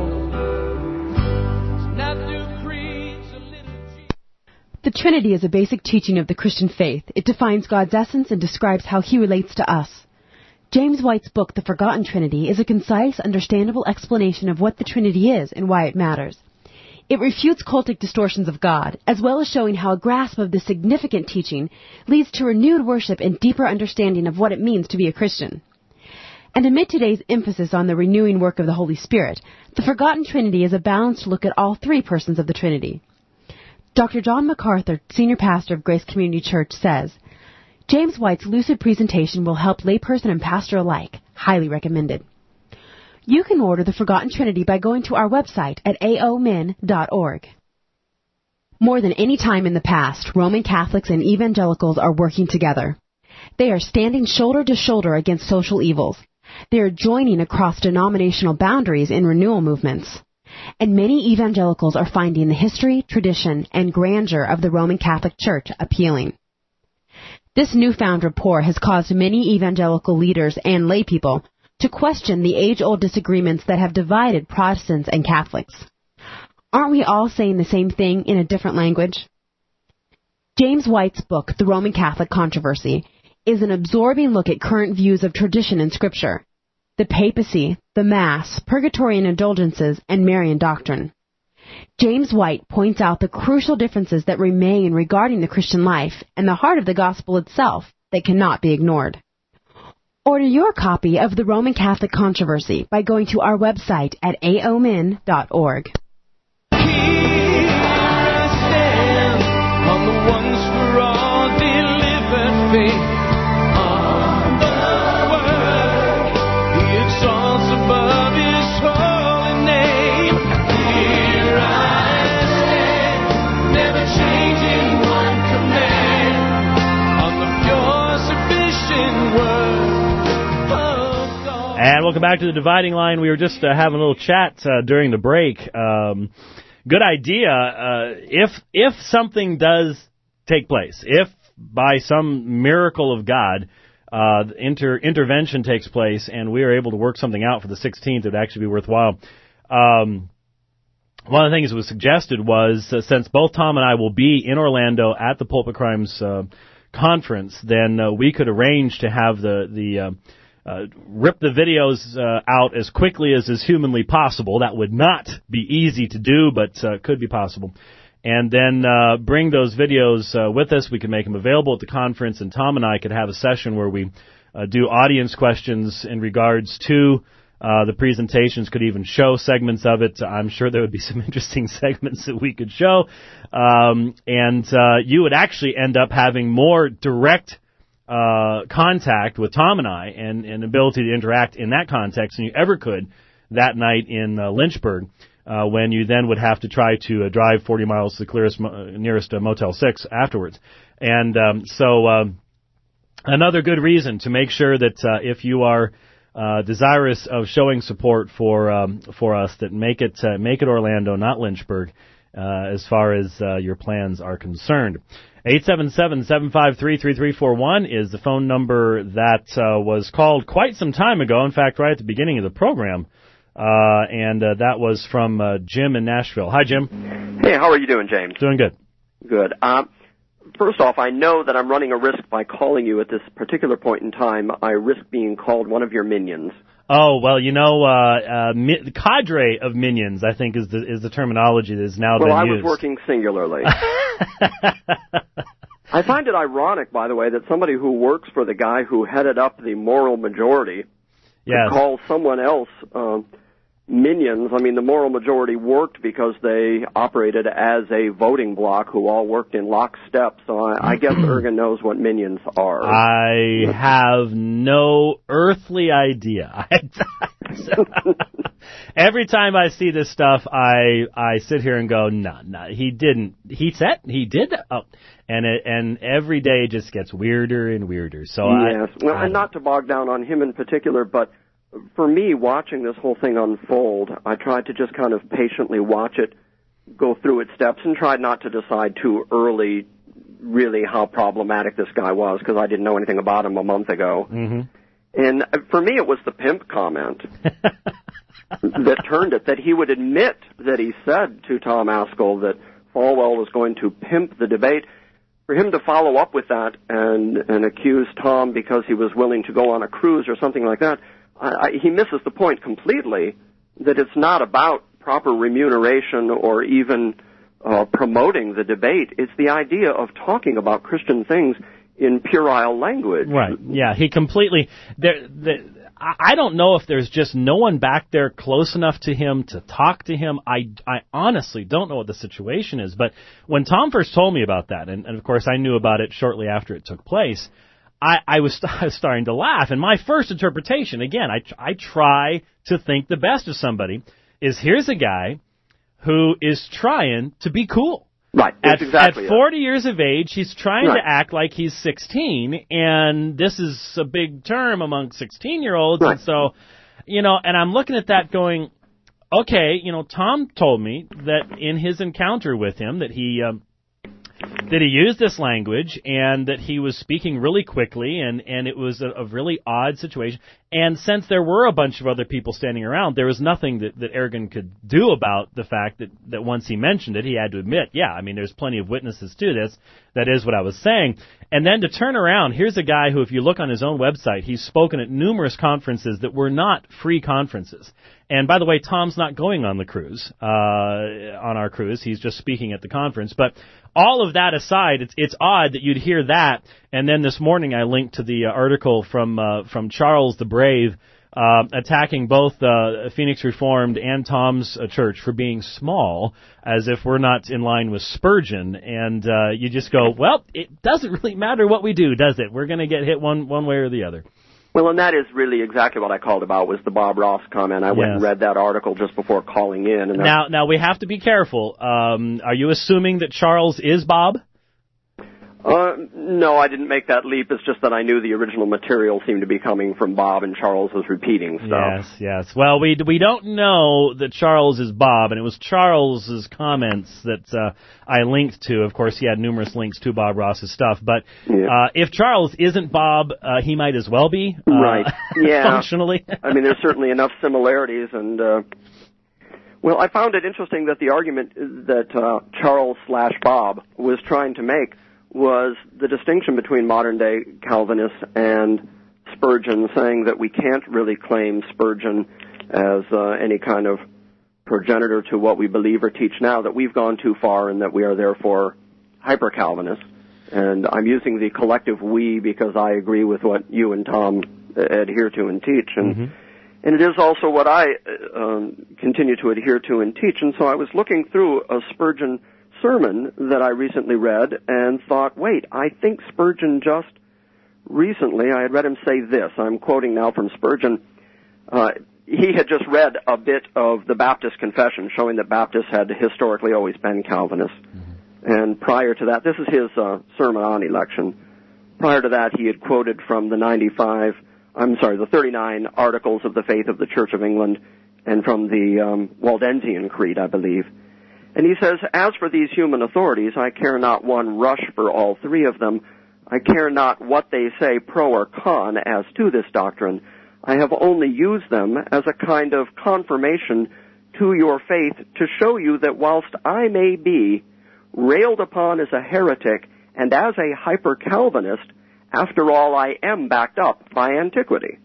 Not through creeds or liturgy. The Trinity is a basic teaching of the Christian faith. It defines God's essence and describes how He relates to us. James White's book, The Forgotten Trinity, is a concise, understandable explanation of what the Trinity is and why it matters. It refutes cultic distortions of God, as well as showing how a grasp of this significant teaching leads to renewed worship and deeper understanding of what it means to be a Christian. And amid today's emphasis on the renewing work of the Holy Spirit, the Forgotten Trinity is a balanced look at all three persons of the Trinity. Doctor John MacArthur, senior pastor of Grace Community Church, says, James White's lucid presentation will help layperson and pastor alike. Highly recommended. You can order The Forgotten Trinity by going to our website at a o min dot org. More than any time in the past, Roman Catholics and evangelicals are working together. They are standing shoulder to shoulder against social evils. They are joining across denominational boundaries in renewal movements. And many evangelicals are finding the history, tradition, and grandeur of the Roman Catholic Church appealing. This newfound rapport has caused many evangelical leaders and laypeople to question the age-old disagreements that have divided Protestants and Catholics. Aren't we all saying the same thing in a different language? James White's book, The Roman Catholic Controversy, is an absorbing look at current views of tradition and Scripture, the papacy, the Mass, purgatory and indulgences, and Marian doctrine. James White points out the crucial differences that remain regarding the Christian life and the heart of the gospel itself that cannot be ignored. Order your copy of The Roman Catholic Controversy by going to our website at a o m n dot org. And welcome back to the Dividing Line. We were just uh, having a little chat uh, during the break. Um, good idea. Uh, if if something does take place, if by some miracle of God uh, inter- intervention takes place and we are able to work something out for the sixteenth, it would actually be worthwhile. Um, one of the things that was suggested was, uh, since both Tom and I will be in Orlando at the Pulpit Crimes uh, conference, then uh, we could arrange to have the the uh, Uh, rip the videos uh, out as quickly as is humanly possible. That would not be easy to do, but uh, could be possible. And then uh, bring those videos uh, with us. We could make them available at the conference, and Tom and I could have a session where we uh, do audience questions in regards to uh, the presentations, could even show segments of it. I'm sure there would be some interesting segments that we could show. Um, and uh, you would actually end up having more direct Uh, contact with Tom and I and, and ability to interact in that context than you ever could that night in uh, Lynchburg, uh, when you then would have to try to uh, drive forty miles to the clearest, uh, nearest uh, Motel six afterwards. And um, so um, another good reason to make sure that uh, if you are uh, desirous of showing support for um, for us, that make it uh, make it Orlando, not Lynchburg, uh, as far as uh, your plans are concerned. eight seven seven, seven five three, three three four one is the phone number that uh, was called quite some time ago, in fact, right at the beginning of the program, uh, and uh, that was from uh, Jim in Nashville. Hi, Jim. Hey, how are you doing, James? Doing good. Good. Um, first off, I know that I'm running a risk by calling you at this particular point in time. I risk being called one of your minions. Oh, well, you know, uh, uh, mi- the cadre of minions, I think, is the is the terminology that has now well, been I used. Well, I was working singularly. I find it ironic, by the way, that somebody who works for the guy who headed up the moral majority yes. could call someone else uh, minions. I mean, the moral majority worked because they operated as a voting bloc who all worked in lockstep, so I, I guess Ergen knows what minions are. I have no earthly idea. Every time I see this stuff, I I sit here and go, no, no, he didn't. He said he did. Oh. And it, and every day it just gets weirder and weirder. So yes, I, well, I and not to bog down on him in particular, but for me, watching this whole thing unfold, I tried to just kind of patiently watch it go through its steps and tried not to decide too early really how problematic this guy was, because I didn't know anything about him a month ago. Mm-hmm. And for me, it was the pimp comment that turned it, that he would admit that he said to Tom Ascol that Falwell was going to pimp the debate. For him to follow up with that and, and accuse Tom because he was willing to go on a cruise or something like that, I, I, he misses the point completely, that it's not about proper remuneration or even uh, promoting the debate. It's the idea of talking about Christian things in puerile language. Right, yeah, he completely... There, there, I don't know if there's just no one back there close enough to him to talk to him. I, I honestly don't know what the situation is. But when Tom first told me about that, and, and of course I knew about it shortly after it took place, I, I, was, I was starting to laugh. And my first interpretation, again, I, I try to think the best of somebody, is here's a guy who is trying to be cool. Right, that's at, exactly At forty it. years of age, he's trying right. to act like he's sixteen, and this is a big term among sixteen-year-olds, right. and so, you know, and I'm looking at that going, okay, you know, Tom told me that in his encounter with him that he um, that he used this language and that he was speaking really quickly, and, and it was a, a really odd situation, And since there were a bunch of other people standing around, there was nothing that, that Ergen could do about the fact that, that once he mentioned it, he had to admit, yeah, I mean, there's plenty of witnesses to this. That is what I was saying. And then to turn around, here's a guy who, if you look on his own website, he's spoken at numerous conferences that were not free conferences. And by the way, Tom's not going on the cruise, uh, on our cruise. He's just speaking at the conference. But all of that aside, it's, it's odd that you'd hear that. And then this morning I linked to the uh, article from, uh, from Charles the Brave, uh, attacking both, uh, Phoenix Reformed and Tom's uh, church for being small, as if we're not in line with Spurgeon. And, uh, you just go, well, it doesn't really matter what we do, does it? We're going to get hit one, one way or the other. Well, and that is really exactly what I called about, was the Bob Ross comment. I yes. went and read that article just before calling in. And now, now we have to be careful. Um, are you assuming that Charles is Bob? Uh, no, I didn't make that leap. It's just that I knew the original material seemed to be coming from Bob, and Charles was repeating stuff. Yes, yes. Well, we we don't know that Charles is Bob, and it was Charles's comments that uh, I linked to. Of course, he had numerous links to Bob Ross's stuff. But yeah. uh, if Charles isn't Bob, uh, he might as well be. Uh, right. Yeah. Functionally. I mean, there's certainly enough similarities, and uh, well, I found it interesting that the argument that uh, Charles slash Bob was trying to make was the distinction between modern-day Calvinists and Spurgeon, saying that we can't really claim Spurgeon as uh, any kind of progenitor to what we believe or teach now, that we've gone too far and that we are therefore hyper-Calvinists. And I'm using the collective we because I agree with what you and Tom adhere to and teach. And, mm-hmm. and it is also what I uh, continue to adhere to and teach. And so I was looking through a Spurgeon sermon that I recently read and thought, wait, I think Spurgeon just recently, I had read him say this. I'm quoting now from Spurgeon. Uh, he had just read a bit of the Baptist Confession, showing that Baptists had historically always been Calvinists. Mm-hmm. And prior to that, this is his uh, sermon on election. Prior to that, he had quoted from the ninety-five, I'm sorry, the thirty-nine Articles of the Faith of the Church of England, and from the um, Waldensian Creed, I believe. And he says, as for these human authorities, I care not one rush for all three of them. I care not what they say pro or con as to this doctrine. I have only used them as a kind of confirmation to your faith to show you that whilst I may be railed upon as a heretic and as a hyper-Calvinist, after all, I am backed up by antiquity.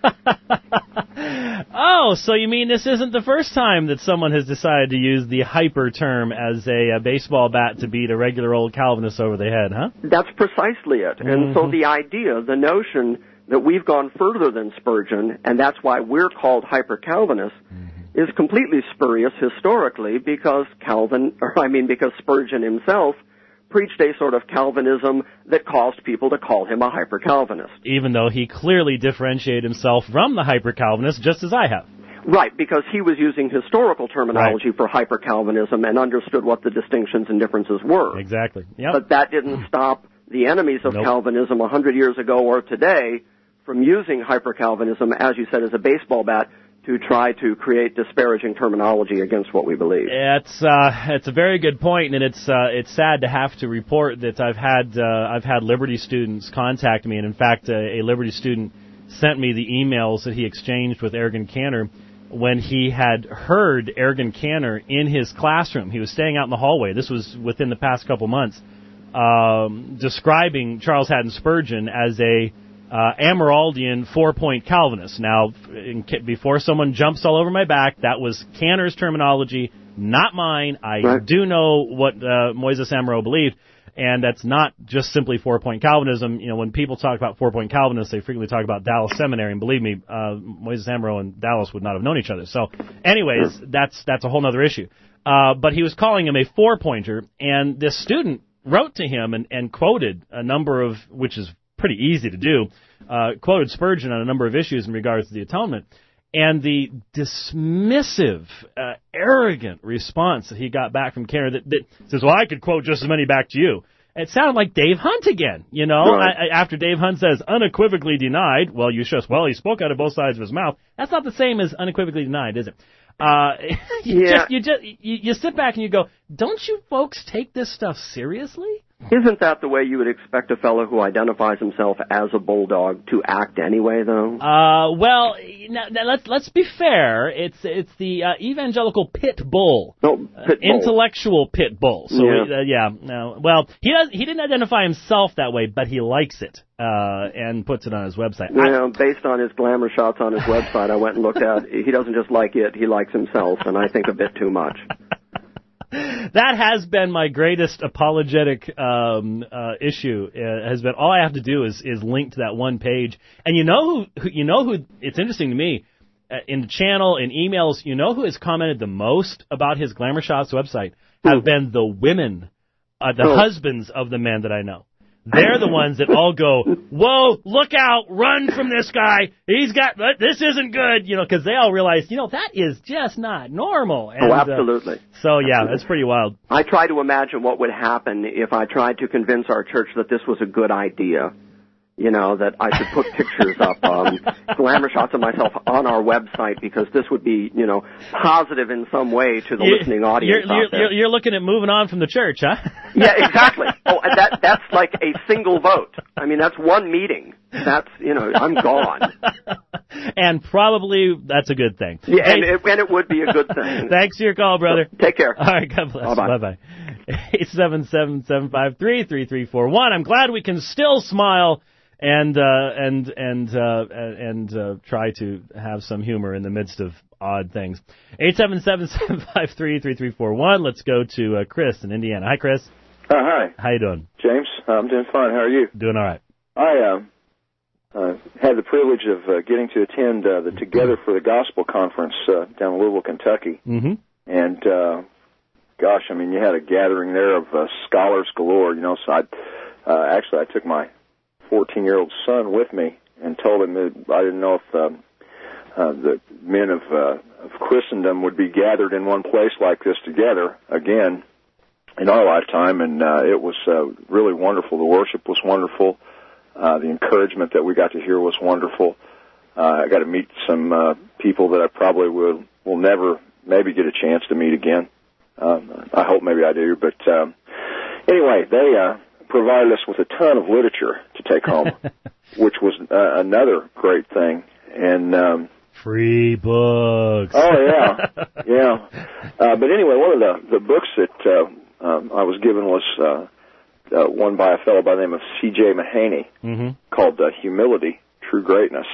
Oh, so you mean this isn't the first time that someone has decided to use the hyper term as a, a baseball bat to beat a regular old Calvinist over the head, huh? That's precisely it. Mm-hmm. And so the idea, the notion that we've gone further than Spurgeon, and that's why we're called hyper-Calvinists, mm-hmm. is completely spurious historically, because Calvin, or I mean because Spurgeon himself preached a sort of Calvinism that caused people to call him a hyper-Calvinist. Even though he clearly differentiated himself from the hyper-Calvinist, just as I have. Right, because he was using historical terminology right. for hyper-Calvinism and understood what the distinctions and differences were. Exactly. Yep. But that didn't stop the enemies of nope. Calvinism a hundred years ago or today from using hyper-Calvinism, as you said, as a baseball bat, to try to create disparaging terminology against what we believe. It's uh, it's a very good point, and it's uh, it's sad to have to report that I've had uh, I've had Liberty students contact me, and in fact, a, a Liberty student sent me the emails that he exchanged with Ergen Cantor when he had heard Ergen Cantor in his classroom. He was staying out in the hallway. This was within the past couple months, um, describing Charles Haddon Spurgeon as a Uh, Amyraldian four-point Calvinist. Now, in, before someone jumps all over my back, that was Cantor's terminology, not mine. I right. do know what uh, Moises Amaro believed, and that's not just simply four-point Calvinism. You know, when people talk about four-point Calvinists, they frequently talk about Dallas Seminary, and believe me, uh, Moises Amaro and Dallas would not have known each other. So, anyways, that's that's a whole other issue. Uh, but he was calling him a four-pointer, and this student wrote to him and, and quoted a number of, which is pretty easy to do, uh, quoted Spurgeon on a number of issues in regards to the atonement. And the dismissive, uh, arrogant response that he got back from Cantor that, that says, well, I could quote just as many back to you. It sounded like Dave Hunt again, you know, right. I, I, after Dave Hunt says unequivocally denied. Well, you just, well, he spoke out of both sides of his mouth. That's not the same as unequivocally denied, is it? Uh, you yeah. just, you just, you, you sit back and you go, don't you folks take this stuff seriously? Isn't that the way you would expect a fellow who identifies himself as a bulldog to act anyway, though? Uh, well, now, now let's let's be fair. It's it's the uh, evangelical pit bull, no, pit bull. intellectual pit bull. So yeah, uh, yeah no, well, he does he didn't identify himself that way, but he likes it uh, and puts it on his website. Yeah, I, based on his glamour shots on his website, I went and looked at. He doesn't just like it; he likes himself, and I think a bit too much. That has been my greatest apologetic um, uh, issue. Uh, has been all I have to do is is link to that one page, and you know who, who you know who. It's interesting to me uh, in the channel in emails. You know who has commented the most about his Glamour Shots website have hmm. been the women, uh, the oh. husbands of the men that I know. They're the ones that all go, whoa, look out, run from this guy. He's got, this isn't good, you know, because they all realize, you know, that is just not normal. And, oh, absolutely. Uh, so, yeah, absolutely. That's pretty wild. I try to imagine what would happen if I tried to convince our church that this was a good idea. You know, that I should put pictures up, um, glamour shots of myself on our website because this would be, you know, positive in some way to the you, listening audience you're, out you're, there. You're looking at moving on from the church, huh? Yeah, exactly. Oh, and that that's like a single vote. I mean, that's one meeting. That's, you know, I'm gone. And probably that's a good thing. Yeah, hey, and, it, and it would be a good thing. Thanks for your call, brother. So, take care. All right, God bless. Bye-bye. Bye-bye. eight seven seven, seven five three, three three four one. I'm glad we can still smile and uh, and and uh, and uh, try to have some humor in the midst of odd things. eight seven seven, seven five three, three three four one. Let's go to uh, Chris in Indiana. Hi, Chris. Uh, hi. How you doing? James, I'm doing fine. How are you? Doing all right. I um, uh, had the privilege of uh, getting to attend uh, the Together for the Gospel conference uh, down in Louisville, Kentucky. Mm-hmm. And, uh, gosh, I mean, you had a gathering there of uh, scholars galore. You know, so I uh, actually I took my fourteen-year-old son with me and told him that I didn't know if um, uh, the men of, uh, of Christendom would be gathered in one place like this together again in our lifetime, and uh, it was uh, really wonderful. The worship was wonderful. Uh, the encouragement that we got to hear was wonderful. Uh, I got to meet some uh, people that I probably will will never maybe get a chance to meet again. Um, I hope maybe I do, but um, anyway, they uh, provided us with a ton of literature to take home, which was uh, another great thing. And um, free books. Oh yeah, yeah. Uh, but anyway, one of the the books that uh, um, I was given was uh, uh, one by a fellow by the name of C J Mahaney, mm-hmm. called uh, Humility, True Greatness.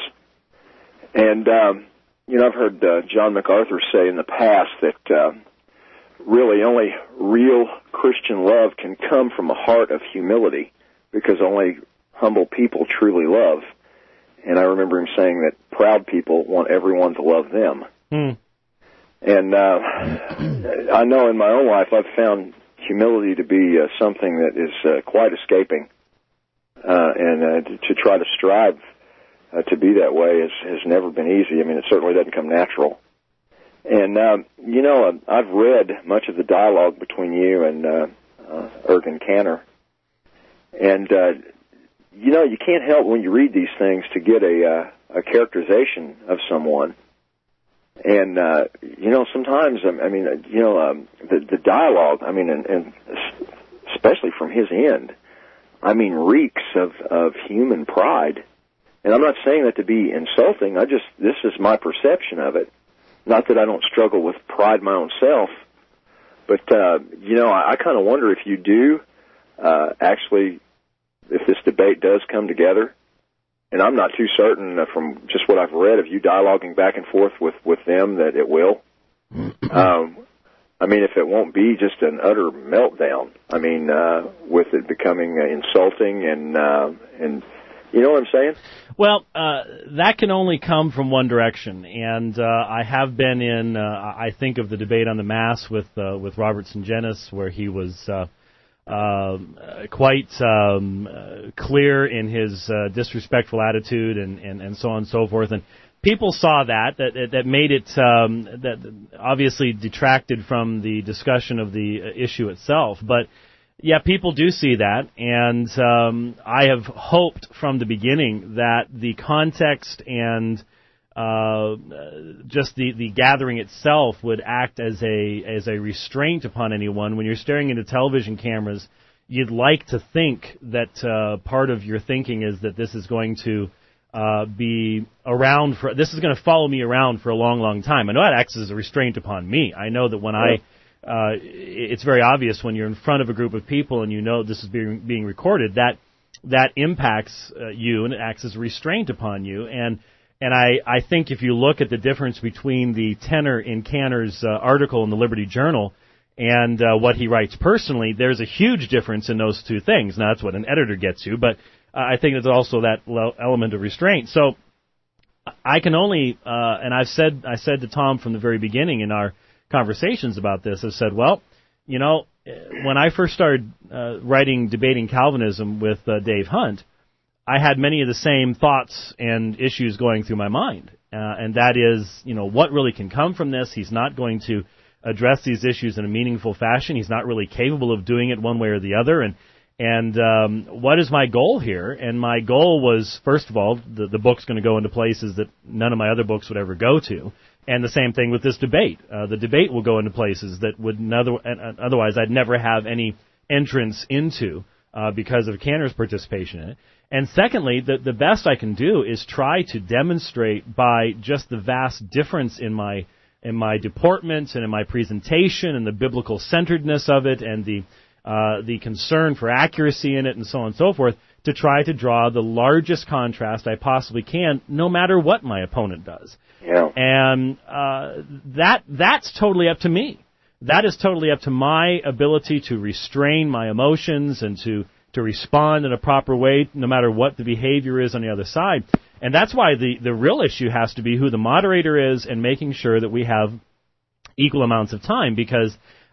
And um, you know, I've heard uh, John MacArthur say in the past that uh, really only real Christian love can come from a heart of humility, because only humble people truly love. And I remember him saying that proud people want everyone to love them. Mm. And uh, I know in my own life I've found humility to be uh, something that is uh, quite escaping, uh, and uh, to, to try to strive uh, to be that way has, has never been easy. I mean, it certainly doesn't come natural. And, uh, you know, I've read much of the dialogue between you and uh, uh, Ergen Cantor, and, uh, you know, you can't help when you read these things to get a, uh, a characterization of someone. And, uh, you know, sometimes, I mean, you know, um, the, the dialogue, I mean, and, and especially from his end, I mean, reeks of, of human pride. And I'm not saying that to be insulting. I just, this is my perception of it. Not that I don't struggle with pride my own self, but, uh, you know, I, I kind of wonder if you do, uh, actually, if this debate does come together, and I'm not too certain uh, from just what I've read of you dialoguing back and forth with, with them that it will. um, I mean, if it won't be just an utter meltdown, I mean, uh, with it becoming uh, insulting and, uh, and, you know what I'm saying? Well, uh, that can only come from one direction, and uh, I have been in, uh, I think of the debate on the Mass with uh, with Robert Sungenis, where he was uh, uh, quite um, uh, clear in his uh, disrespectful attitude and, and, and so on and so forth, and people saw that, that, that made it, um, that obviously detracted from the discussion of the issue itself, but yeah, people do see that, and um, I have hoped from the beginning that the context and uh, just the, the gathering itself would act as a as a restraint upon anyone. When you're staring into television cameras you'd like to think that uh, part of your thinking is that this is going to uh, be around for, this is going to follow me around for a long, long time. I know that acts as a restraint upon me. I know that when I, uh, it's very obvious when you're in front of a group of people and you know this is being being recorded, that that impacts uh, you and it acts as a restraint upon you. And and I, I think if you look at the difference between the tenor in Cantor's uh, article in the Liberty Journal and uh, what he writes personally, there's a huge difference in those two things. Now, that's what an editor gets you, but uh, I think there's also that element of restraint. So I can only, uh, and I've said, I said to Tom from the very beginning in our conversations about this, I said, well, you know, when I first started uh, writing Debating Calvinism with uh, Dave Hunt, I had many of the same thoughts and issues going through my mind. Uh, and that is, you know, what really can come from this? He's not going to address these issues in a meaningful fashion. He's not really capable of doing it one way or the other. And and um, what is my goal here? And my goal was, first of all, the, the book's going to go into places that none of my other books would ever go to. And the same thing with this debate. Uh, the debate will go into places that would other, otherwise I'd never have any entrance into uh, because of Cantor's participation in it. And secondly, the, the best I can do is try to demonstrate by just the vast difference in my in my deportment and in my presentation and the biblical centeredness of it and the uh, the concern for accuracy in it and so on and so forth, to try to draw the largest contrast I possibly can, no matter what my opponent does. Yeah. And uh, that that's totally up to me. That is totally up to my ability to restrain my emotions and to, to respond in a proper way, no matter what the behavior is on the other side. And that's why the, the real issue has to be who the moderator is and making sure that we have equal amounts of time. Because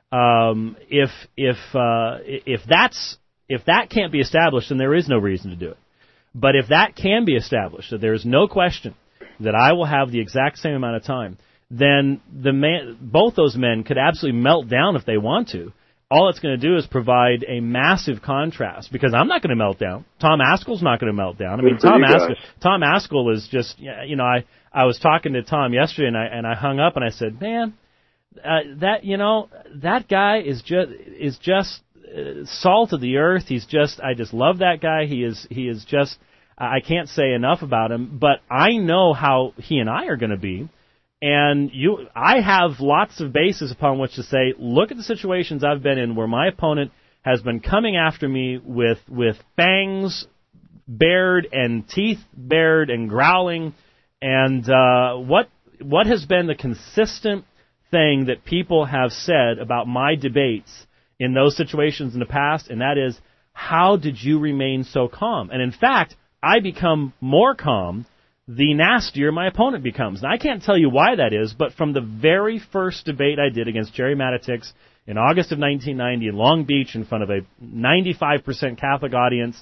um, if if uh, if that's if that can't be established, then there is no reason to do it. But if that can be established, that there is no question that I will have the exact same amount of time, then the man, both those men could absolutely melt down if they want to. All it's going to do is provide a massive contrast, because I'm not going to melt down. Tom Ascol's not going to melt down. I mean, Tom Ascol, Tom Ascol is just, you know, I, I was talking to Tom yesterday, and I and I hung up and I said, man, uh, that you know that guy is just is just uh, salt of the earth. He's just, I just love that guy. He is he is just, I can't say enough about him. But I know how he and I are going to be. And you, I have lots of basis upon which to say, look at the situations I've been in where my opponent has been coming after me with with fangs bared and teeth bared and growling. And uh, what what has been the consistent thing that people have said about my debates in those situations in the past? And that is, how did you remain so calm? And in fact, I become more calm the nastier my opponent becomes. And I can't tell you why that is, but from the very first debate I did against Jerry Matitix in August of nineteen ninety in Long Beach in front of a ninety-five percent Catholic audience,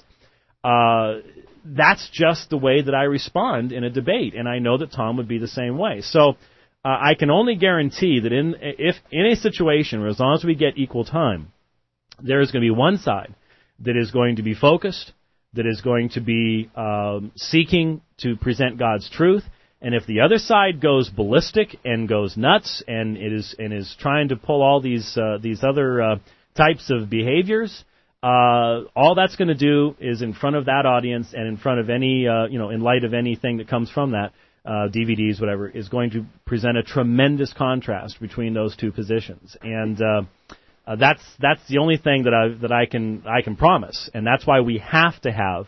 uh, that's just the way that I respond in a debate, and I know that Tom would be the same way. So uh, I can only guarantee that in if in a situation where as long as we get equal time, there is going to be one side that is going to be focused, that is going to be um, seeking to present God's truth, and if the other side goes ballistic and goes nuts and it is and is trying to pull all these uh, these other uh, types of behaviors, uh, all that's going to do is in front of that audience and in front of any uh, you know in light of anything that comes from that, uh, D V Ds, whatever, is going to present a tremendous contrast between those two positions. And uh, Uh, that's that's the only thing that I that I can I can promise, and that's why we have to have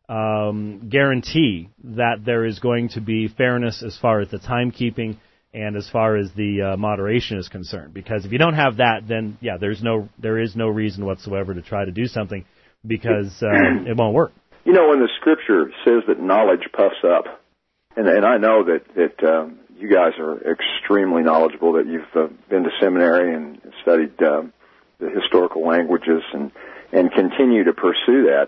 um, guarantee that there is going to be fairness as far as the timekeeping and as far as the uh, moderation is concerned. Because if you don't have that, then yeah, there's no there is no reason whatsoever to try to do something, because uh, it won't work. You know, when the Scripture says that knowledge puffs up, and and I know that that um, you guys are extremely knowledgeable, that you've uh, been to seminary and studied Um, the historical languages and, and continue to pursue that.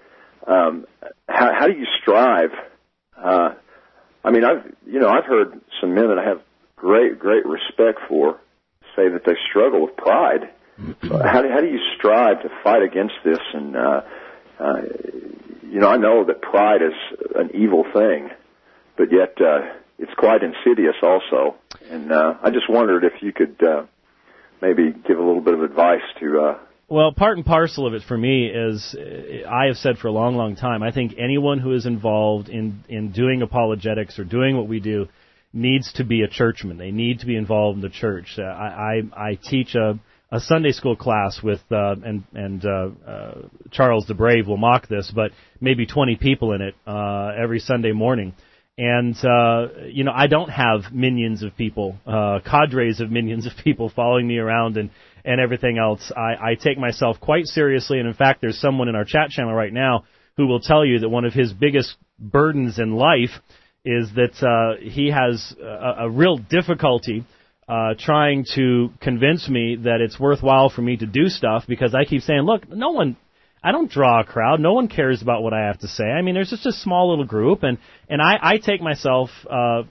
Um, how, how do you strive? Uh, I mean, I've, you know, I've heard some men that I have great, great respect for say that they struggle with pride. So how do, how do you strive to fight against this? And, uh, uh, you know, I know that pride is an evil thing, but yet, uh, it's quite insidious also. And, uh, I just wondered if you could, uh, maybe give a little bit of advice to uh, Well, part and parcel of it for me is, I have said for a long, long time, I think anyone who is involved in, in doing apologetics or doing what we do needs to be a churchman. They need to be involved in the church. Uh, I, I, I teach a, a Sunday school class with, uh, and, and uh, uh, Charles the Brave will mock this, but maybe twenty people in it uh, every Sunday morning. And, uh, you know, I don't have minions of people, uh, cadres of minions of people following me around and, and everything else. I, I take myself quite seriously, and in fact, there's someone in our chat channel right now who will tell you that one of his biggest burdens in life is that uh, he has a, a real difficulty uh, trying to convince me that it's worthwhile for me to do stuff, because I keep saying, look, no one... I don't draw a crowd. No one cares about what I have to say. I mean, there's just a small little group, and, and I, I take myself uh, uh,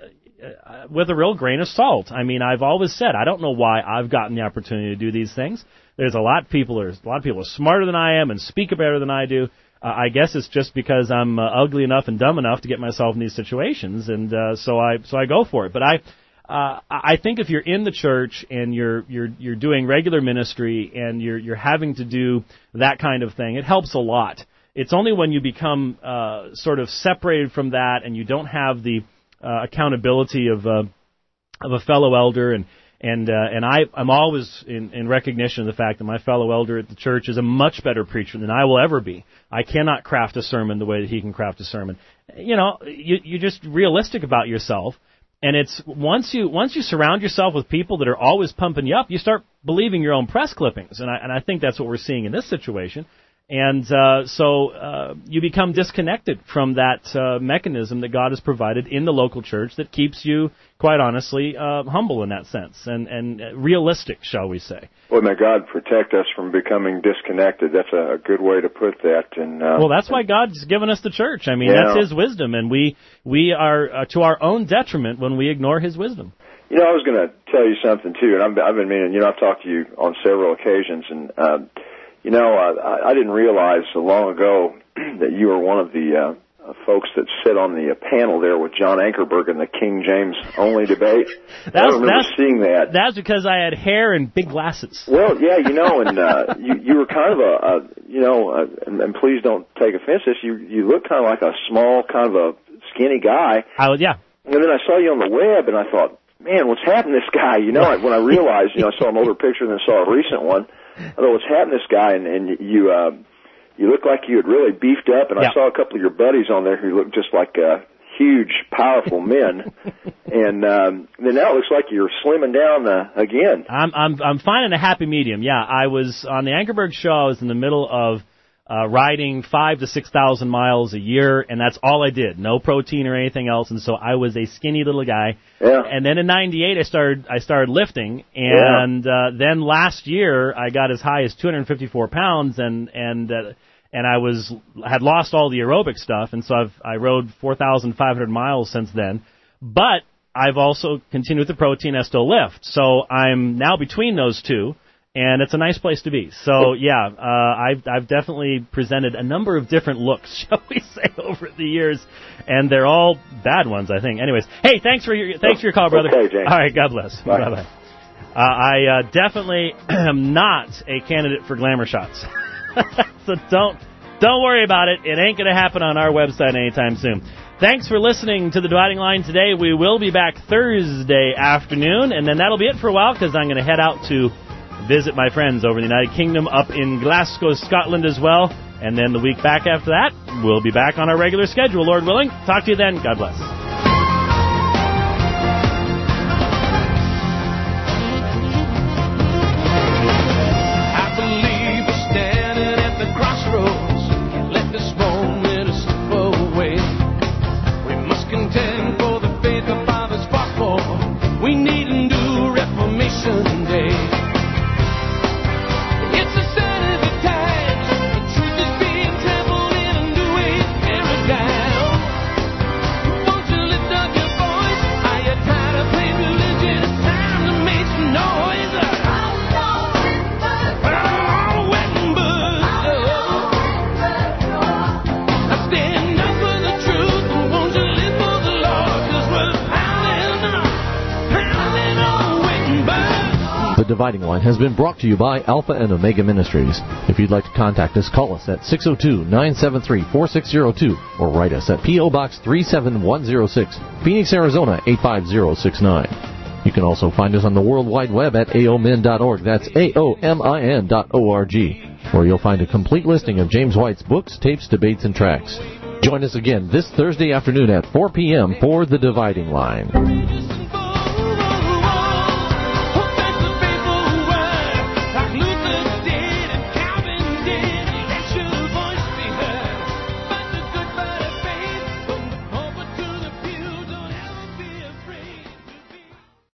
with a real grain of salt. I mean, I've always said I don't know why I've gotten the opportunity to do these things. There's a lot of people. There's a lot of people are smarter than I am and speak better than I do. Uh, I guess it's just because I'm uh, ugly enough and dumb enough to get myself in these situations, and uh, so I so I go for it. But I. Uh, I think if you're in the church and you're you're you're doing regular ministry and you're you're having to do that kind of thing, it helps a lot. It's only when you become uh, sort of separated from that and you don't have the uh, accountability of uh, of a fellow elder, and and uh, and I I'm always in, in recognition of the fact that my fellow elder at the church is a much better preacher than I will ever be. I cannot craft a sermon the way that he can craft a sermon. You know, you you're just realistic about yourself. And it's once you once you surround yourself with people that are always pumping you up, you start believing your own press clippings, and I and I think that's what we're seeing in this situation. And uh, so uh, you become disconnected from that uh, mechanism that God has provided in the local church that keeps you, quite honestly, uh, humble in that sense and and realistic, shall we say? Well, may God protect us from becoming disconnected. That's a good way to put that. And uh, well, that's why God's given us the church. I mean, yeah. That's His wisdom, and we we are uh, to our own detriment when we ignore His wisdom. You know, I was going to tell you something too, and I've, I've been meaning. You know, I've talked to you on several occasions, and uh, you know, I, I didn't realize so long ago that you were one of the uh, folks that sit on the uh, panel there with John Ankerberg in the King James only debate. That's, I remember that's, seeing that. That's because I had hair and big glasses. Well, yeah, you know, and uh, you you were kind of a, a you know, uh, and, and please don't take offense to this. You you look kind of like a small, kind of a skinny guy. I would, yeah. And then I saw you on the web, and I thought, man, what's happened to this guy? You know, when I realized, you know, I saw an older picture and then saw a recent one. I thought, what's happened to this guy? And, and you uh, you look like you had really beefed up, and yeah. I saw a couple of your buddies on there who looked just like uh, huge, powerful men. And um, then now it looks like you're slimming down uh, again. I'm I'm I'm finding a happy medium. Yeah, I was on the Ankerberg show. I was in the middle of Uh, riding five to six thousand miles a year, and that's all I did. No protein or anything else, and so I was a skinny little guy. Yeah. And then in ninety-eight, I started I started lifting, and yeah. uh, then last year I got as high as two hundred fifty-four pounds, and and uh, and I was had lost all the aerobic stuff, and so I've I rode four thousand five hundred miles since then. But I've also continued with the protein. I still lift, so I'm now between those two. And it's a nice place to be. So, yeah, uh, I've, I've definitely presented a number of different looks, shall we say, over the years. And they're all bad ones, I think. Anyways, hey, thanks for your thanks for your call, brother. Okay, James. All right, God bless. Bye. Bye-bye. Uh, I uh, definitely am not a candidate for glamour shots. So don't don't worry about it. It ain't going to happen on our website anytime soon. Thanks for listening to The Dividing Line today. We will be back Thursday afternoon, and then that'll be it for a while because I'm going to head out to visit my friends over in the United Kingdom up in Glasgow, Scotland as well. And then the week back after that, we'll be back on our regular schedule, Lord willing. Talk to you then. God bless. I believe we're standing at the crossroads. Can't let this moment slip away. We must contend for the faith the fathers fought for. We need a new Reformation Day. Won't Dividing Line has been brought to you by Alpha and Omega Ministries. If you'd like to contact us, call us at six oh two, nine seven three, four six oh two or write us at P O. Box three seven one oh six, Phoenix, Arizona eight five zero six nine. You can also find us on the World Wide Web at A O M I N dot org. That's A O M I N dot O R G, where you'll find a complete listing of James White's books, tapes, debates, and tracts. Join us again this Thursday afternoon at four p.m. for The Dividing Line.